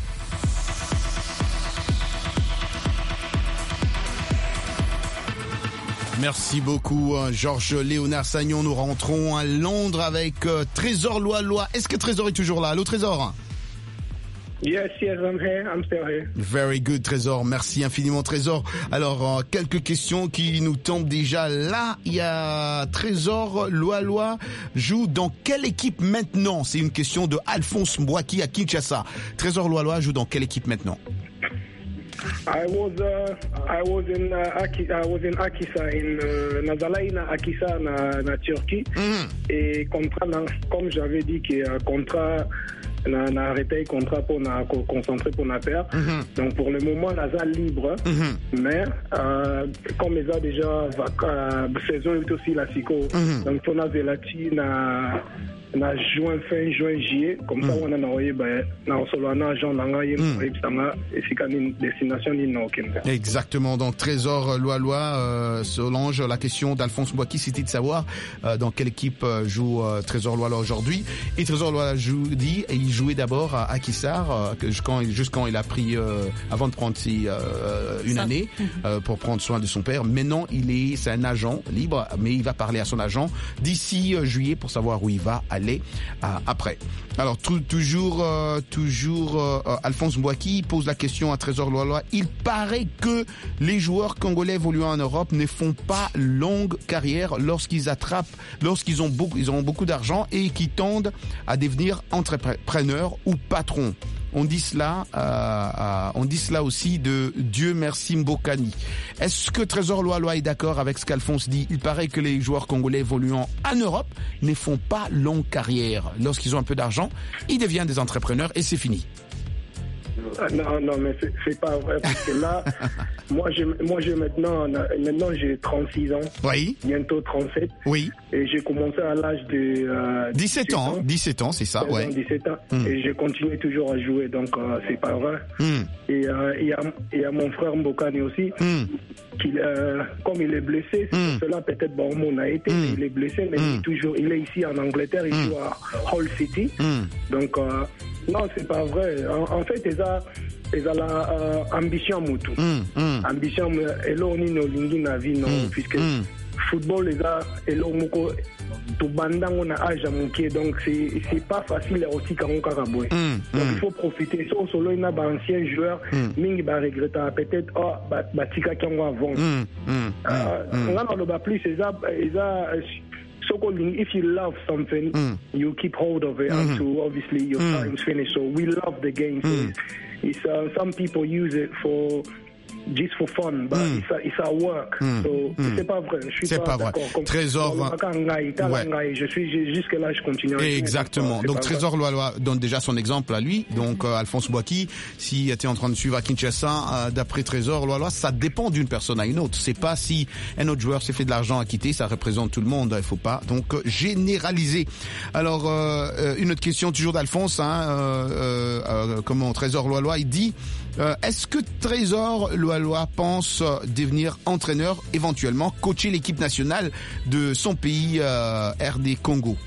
Merci beaucoup, Georges Léonard Sagnon. Nous rentrons à Londres avec Trésor Loa. Est-ce que Trésor est toujours là? Allô, Trésor? Yes, I'm here. I'm still here. Very good, Trésor. Merci infiniment, Trésor. Alors, quelques questions qui nous tombent déjà là. Il y a Trésor Loa joue dans quelle équipe maintenant? C'est une question de Alphonse Mbouaki à Kinshasa. Trésor Loa joue dans quelle équipe maintenant? I was in Akisa, Nazalaina Akisa na Turquie. Et contrat, comme j'avais dit, qu'il y a un contrat. On a arrêté le contrat pour nous concentrer pour nous faire. Donc pour le moment, on est libre. Mais comme ils ont déjà saison est aussi la psycho. Donc on a Velati na juin, fin juin, juillet. Comme ça, on a envoyé un agent destination. Exactement. Donc Trésor Loa, Solange, la question d'Alphonse Mbouaki, c'était de savoir dans quelle équipe joue Trésor Loa aujourd'hui. Et Trésor Loa il jouait d'abord à Akissar jusqu'à il a pris avant de prendre une année pour prendre soin de son père. Maintenant, c'est un agent libre, mais il va parler à son agent d'ici juillet pour savoir où il va aller l'est après. Alors toujours Alphonse Mbouaki pose la question à Trésor Loaloa. Il paraît que les joueurs congolais évoluant en Europe ne font pas longue carrière lorsqu'ils ont beaucoup d'argent et qui tendent à devenir entrepreneurs ou patrons. On dit cela aussi de Dieu merci Mbokani. Est-ce que Trésor Loaloa est d'accord avec ce qu'Alphonse dit? Il paraît que les joueurs congolais évoluant en Europe ne font pas longue carrière. Lorsqu'ils ont un peu d'argent, ils deviennent des entrepreneurs et c'est fini. Non, mais c'est pas vrai, parce que là, moi j'ai maintenant j'ai 36 ans. Oui. Bientôt 37. Oui. Et j'ai commencé à l'âge de 17 ans, c'est ça, ouais. 17 ans. Et j'ai continué toujours à jouer, donc c'est pas vrai. Et il y a mon frère Mbokani aussi, qui, comme il est blessé, cela peut-être on a été, il est blessé, mais il est ici en Angleterre, il joue à Hull City. Donc non, c'est pas vrai. En fait, ils ont la ambition mutu. Ambition elo ni no lingi na vie non, puisque football elo moko to bandango na âge moké, donc c'est pas facile aussi quand on caraboy. Donc il faut profiter. Solo ina ba ancien joueur mingi ba regretta peut-être ba tika kango avant. On a le ba plus so if you love something, you keep hold of it until obviously your time's finished. So we love the game. So it's some people use it just for fun, but it's a work. So c'est pas vrai. Je suis pas vrai. D'accord. Trésor. Je suis jusque là, je continue. Exactement. Donc Trésor Loaloa donne déjà son exemple à lui. Donc Alphonse Mbouaki, s'il était en train de suivre à Kinshasa, d'après Trésor Loaloa, ça dépend d'une personne à une autre. C'est pas si un autre joueur s'est fait de l'argent à quitter, ça représente tout le monde. Il faut pas donc généraliser. Alors une autre question toujours d'Alphonse. Comment Trésor Loaloa il dit. Est-ce que Trésor Loaloa pense devenir entraîneur, éventuellement coacher l'équipe nationale de son pays RD Congo?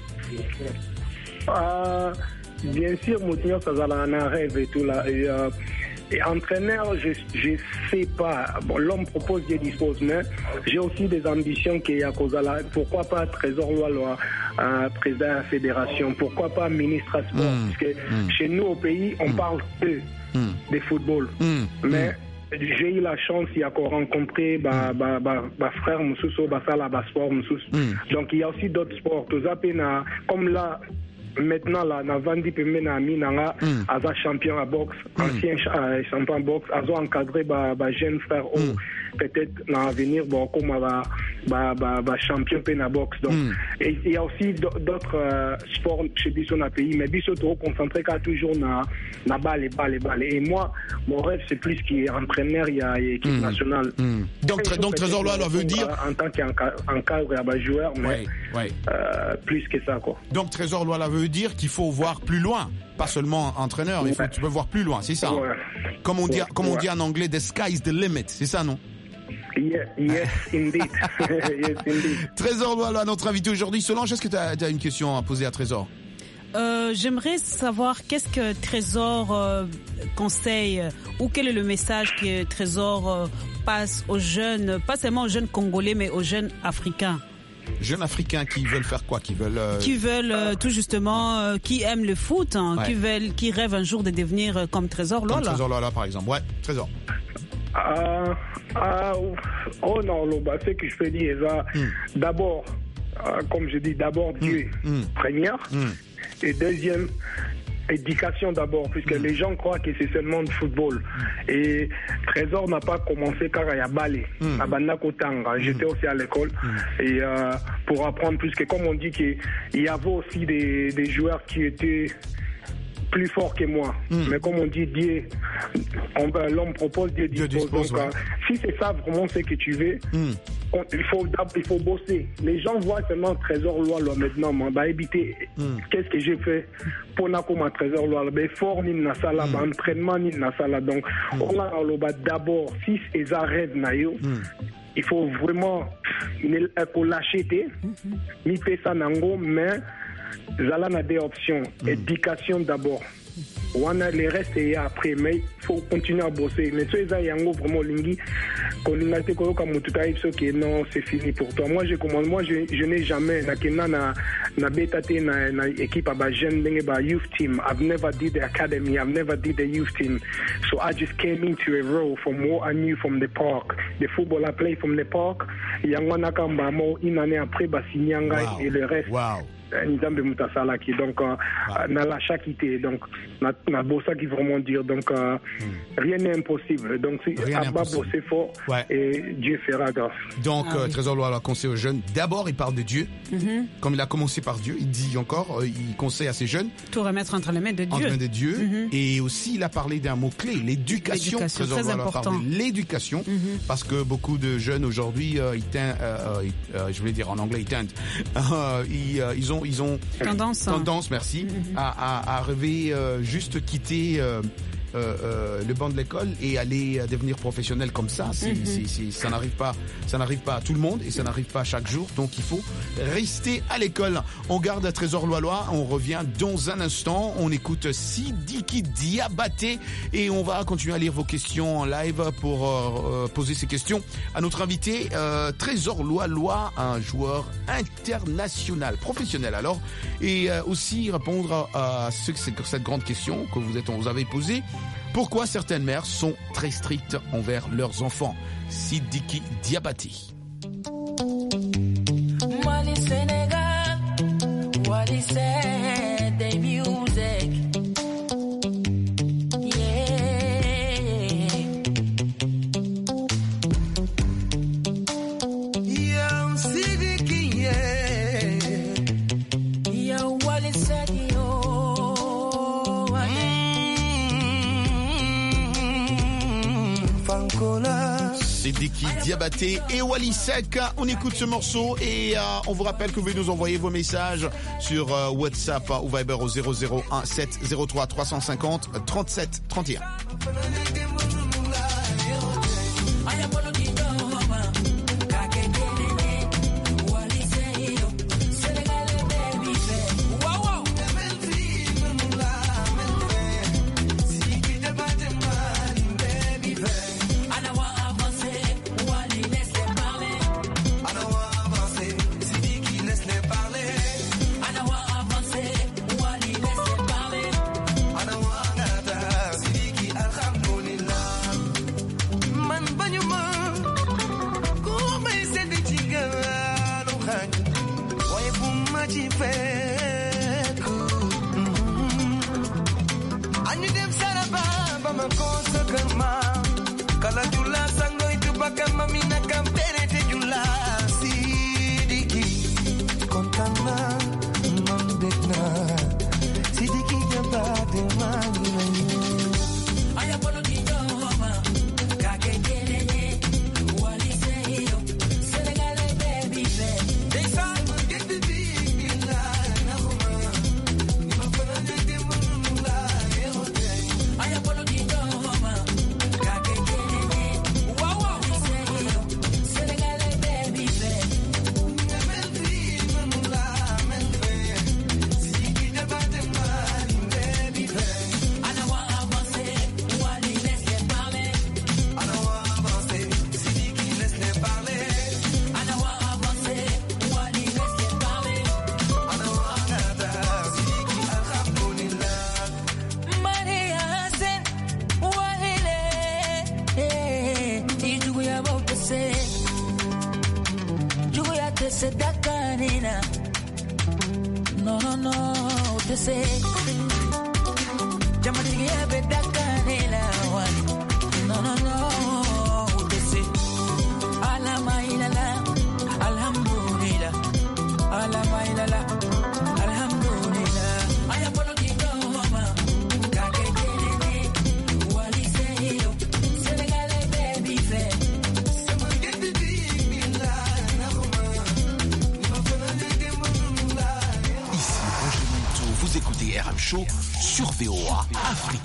Bien sûr, Moutinho, ça va un rêve et tout là. Et entraîneur, je sais pas. Bon, l'homme propose, Dieu dispose, mais j'ai aussi des ambitions qu'il y a cause là. Pourquoi pas Trésor Loaloa, président de la fédération? Pourquoi pas ministre à sport? Parce que chez nous au pays, on parle peu de football. Mais j'ai eu la chance il y a rencontré frère Moussousso, sport Moussousso. Donc il y a aussi d'autres sports. Comme là, maintenant là, na Vandi Pemena Minanga, Aza champion à boxe, ancien champion à boxe, Aza encadré jeune frère peut-être dans l'avenir comme champion à boxe. Donc et il y a aussi d'autres sports chez Bissot dans le pays, mais Bissot trop concentré qu'à toujours na balle. Et moi, mon rêve c'est plus qu'il est entraîneur, il y a équipe nationale. Donc Trésor Loaloa veut dire en tant qu'encadre et joueur, mais plus que ça quoi. Donc Trésor Loaloa veut dire qu'il faut voir plus loin, pas seulement entraîneur, tu peux voir plus loin, c'est ça. Comme on dit en anglais, the sky is the limit, c'est ça, non? Yes, indeed. Yes, indeed. Trésor Loaloa, notre invité aujourd'hui. Solange, est-ce que tu as une question à poser à Trésor? J'aimerais savoir qu'est-ce que Trésor conseille ou quel est le message que Trésor passe aux jeunes, pas seulement aux jeunes Congolais, mais aux jeunes Africains. Jeunes Africains qui veulent faire quoi? Qui veulent tout justement, qui aiment le foot, qui rêvent un jour de devenir comme Trésor Loaloa. Comme Trésor Loaloa, par exemple. Ouais, Trésor. Oh non, ce que je peux dire, d'abord, comme je dis, d'abord Dieu, première, et deuxième, éducation d'abord, puisque les gens croient que c'est seulement du football. Et Trésor n'a pas commencé car il y a balé. J'étais aussi à l'école et pour apprendre, puisque comme on dit qu'il y avait aussi des joueurs qui étaient plus fort que moi. Mais comme on dit, Dieu, l'homme propose, Dieu dispose. Donc, si c'est ça vraiment ce que tu veux, il faut bosser. Les gens voient seulement Trésor Loaloa maintenant, éviter qu'est-ce que j'ai fait pour comme Trésor Loaloa, fort ni na sala, entraînement ni na sala. Donc, on a d'abord, si ils arrêtent il faut vraiment lâcher, mais Zala n'a des options. Éducation d'abord. on a les restes et après, mais il faut continuer à bosser. Mais ceux qui ont vraiment lingi, non, c'est fini pour toi. Moi, je n'ai jamais na bétaté na équipe à jeune youth team. I've never did the academy. I've never did the youth team. So I just came into a role from what I knew from the park. The football I play from the park. Yangwana kamba mo une année après basinyanga et le reste. Wow. Nzambe mutasalaki donc na la chakité donc na bossa qui vraiment dire donc rien n'est impossible donc si Abba bosser fort et Dieu fera grâce. Donc Trésor Loa conseille aux jeunes, d'abord il parle de Dieu, comme il a commencé par Dieu, il dit encore, il conseille à ces jeunes tout remettre entre les mains de Dieu, et aussi il a parlé d'un mot clé, l'éducation. Trésor Loa parle de l'éducation parce que beaucoup de jeunes aujourd'hui je voulais dire en anglais ils ont tendance, merci, à rêver juste quitter le banc de l'école et aller devenir professionnel comme ça. Ça n'arrive pas à tout le monde et ça n'arrive pas chaque jour. Donc il faut rester à l'école. On garde à Trésor Loa. On revient dans un instant. On écoute Sidiki Diabaté et on va continuer à lire vos questions en live pour poser ces questions à notre invité Trésor Loa, un joueur international, professionnel alors, et aussi répondre à cette grande question que vous avez posée. Pourquoi certaines mères sont très strictes envers leurs enfants? Sidiki Diabaté. Mali Sénégal, Wally said the music. Yo, Sidiki, Yo, Wally said Sidiki Diabaté et Wally Seck. On écoute ce morceau et on vous rappelle que vous pouvez nous envoyer vos messages sur WhatsApp ou Viber au 001 703 350 37 31. Sur VOA Afrique.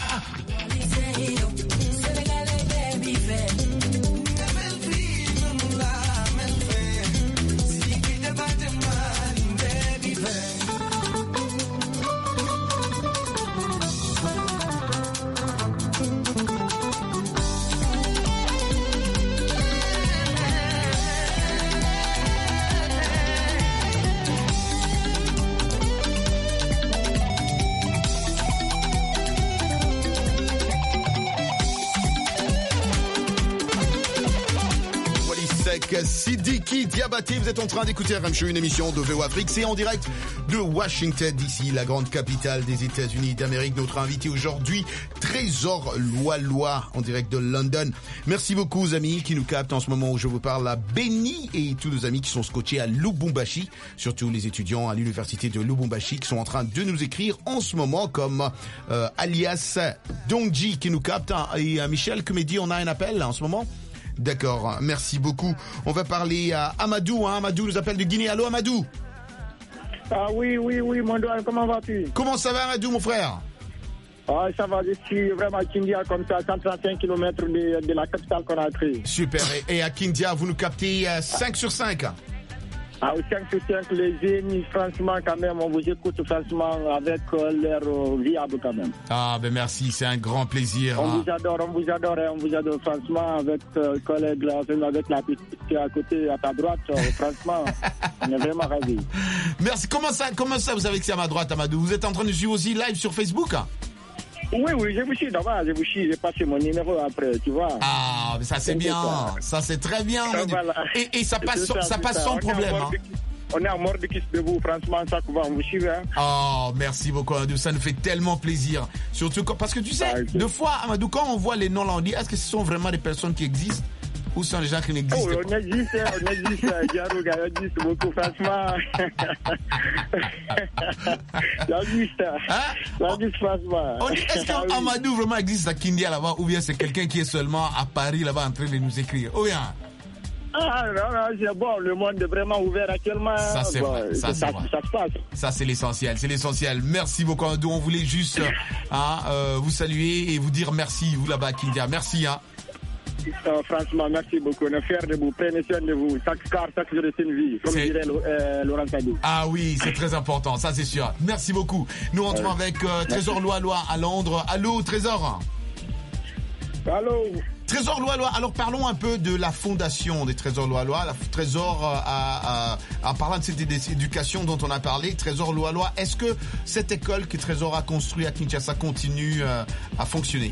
avec Sidiki Diabaté. Vous êtes en train d'écouter RM Show, une émission de VOA Afrique. C'est en direct de Washington DC, la grande capitale des États-Unis d'Amérique. Notre invité aujourd'hui, Trésor Loaloa, en direct de London. Merci beaucoup aux amis qui nous captent en ce moment où je vous parle à Béni et tous nos amis qui sont scotchés à Lubumbashi, surtout les étudiants à l'université de Lubumbashi qui sont en train de nous écrire en ce moment, comme alias Dongji qui nous capte, et Michel Comédie, on a un appel en ce moment. D'accord, merci beaucoup. On va parler à Amadou. Amadou nous appelle de Guinée. Allô Amadou? Ah oui, mon doigt, comment vas-tu? Comment ça va Amadou, mon frère? Ah, ça va, je suis vraiment à Kindia, comme ça, 135 km de la capitale Conakry. Super, et à Kindia, vous nous captez 5 sur 5? Ah, 5 sur 5, les jeunes, franchement, quand même, on vous écoute franchement avec l'air viable quand même. Ah, ben merci, c'est un grand plaisir. On vous adore, franchement, avec collègue, là, avec la petite qui est à côté, à ta droite, franchement, on est vraiment ravis. Merci, comment ça, vous savez que c'est à ma droite, Amadou? Vous êtes en train de suivre aussi live sur Facebook? Oui, je vous suis d'abord, j'ai passé mon numéro après, tu vois. Ah, mais ça c'est bien, ça c'est très bien. Voilà. Et ça passe sans problème. On est à mort de kiss de vous, franchement, ça va, on vous suit. Hein. Oh, merci beaucoup, Amadou, ça nous fait tellement plaisir. Surtout parce que tu sais, deux fois, Amadou, quand on voit les noms là, on dit, est-ce que ce sont vraiment des personnes qui existent? Ou sont des gens qui n'existent pas? On existe, Diarouga, on existe beaucoup, franchement. On existe, franchement. Est-ce qu'Amadou vraiment existe à Kindia là-bas, ou bien c'est quelqu'un qui est seulement à Paris là-bas en train de nous écrire? Ou bien? Ah non, c'est bon, le monde est vraiment ouvert actuellement. Ça c'est vrai, ça se passe. Ça c'est l'essentiel. Merci beaucoup Amadou, on voulait juste vous saluer et vous dire merci, vous là-bas à Kindia. Merci. Franchement, merci beaucoup. On est fiers de vous. Prenez soin de vous. Chaque jour est une vie, comme dirait Laurent Sadou. Ah oui, c'est très important, ça c'est sûr. Merci beaucoup. Nous rentrons avec Trésor Loaloa à Londres. Allô, Trésor? Allô? Trésor Loaloa, alors parlons un peu de la fondation des Trésors Loaloa. La Trésor, en parlant de cette éducation dont on a parlé, Trésor Loaloa, est-ce que cette école que Trésor a construite à Kinshasa continue à fonctionner?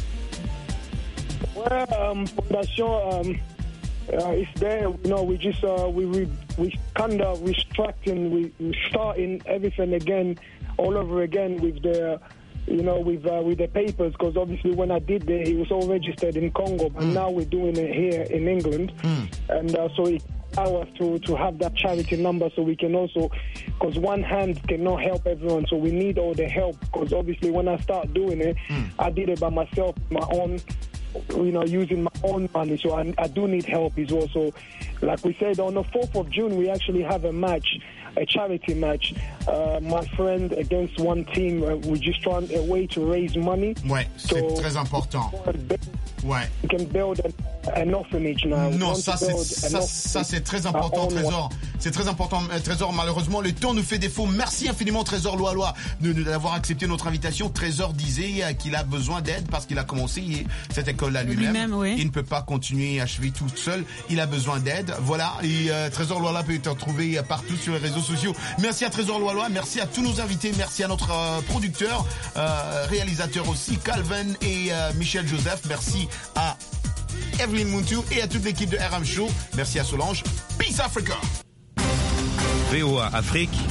Fondation is there. You know, we just we kind of restructuring, we starting everything again, all over again with the, you know, with the papers, because obviously when I did it, it was all registered in Congo, but now we're doing it here in England, and so it allows us to have that charity number, so we can also, because one hand cannot help everyone, so we need all the help, because obviously when I start doing it, I did it by myself, my own, you know, using my own money, so I do need help as well. So like we said, on the 4th of June we actually have a match, a charity match, my friend against one team. We're just trying a way to raise money. Ouais, c'est très important. Ouais. We can build an orphanage now. Non, ça c'est très important, Trésor. C'est très important, Trésor. Malheureusement, le temps nous fait défaut. Merci infiniment, Trésor Loaloa, d'avoir accepté notre invitation. Trésor disait qu'il a besoin d'aide parce qu'il a commencé cette école-là lui-même. Oui. Il ne peut pas continuer à achever tout seul. Il a besoin d'aide. Voilà. Et Trésor Loaloa peut être retrouvé partout sur les réseaux sociaux. Merci à Trésor Loaloa. Merci à tous nos invités. Merci à notre producteur, réalisateur aussi, Calvin et Michel Joseph. Merci à Evelyn Muntu et à toute l'équipe de RM Show. Merci à Solange. Peace Africa. VOA Afrique,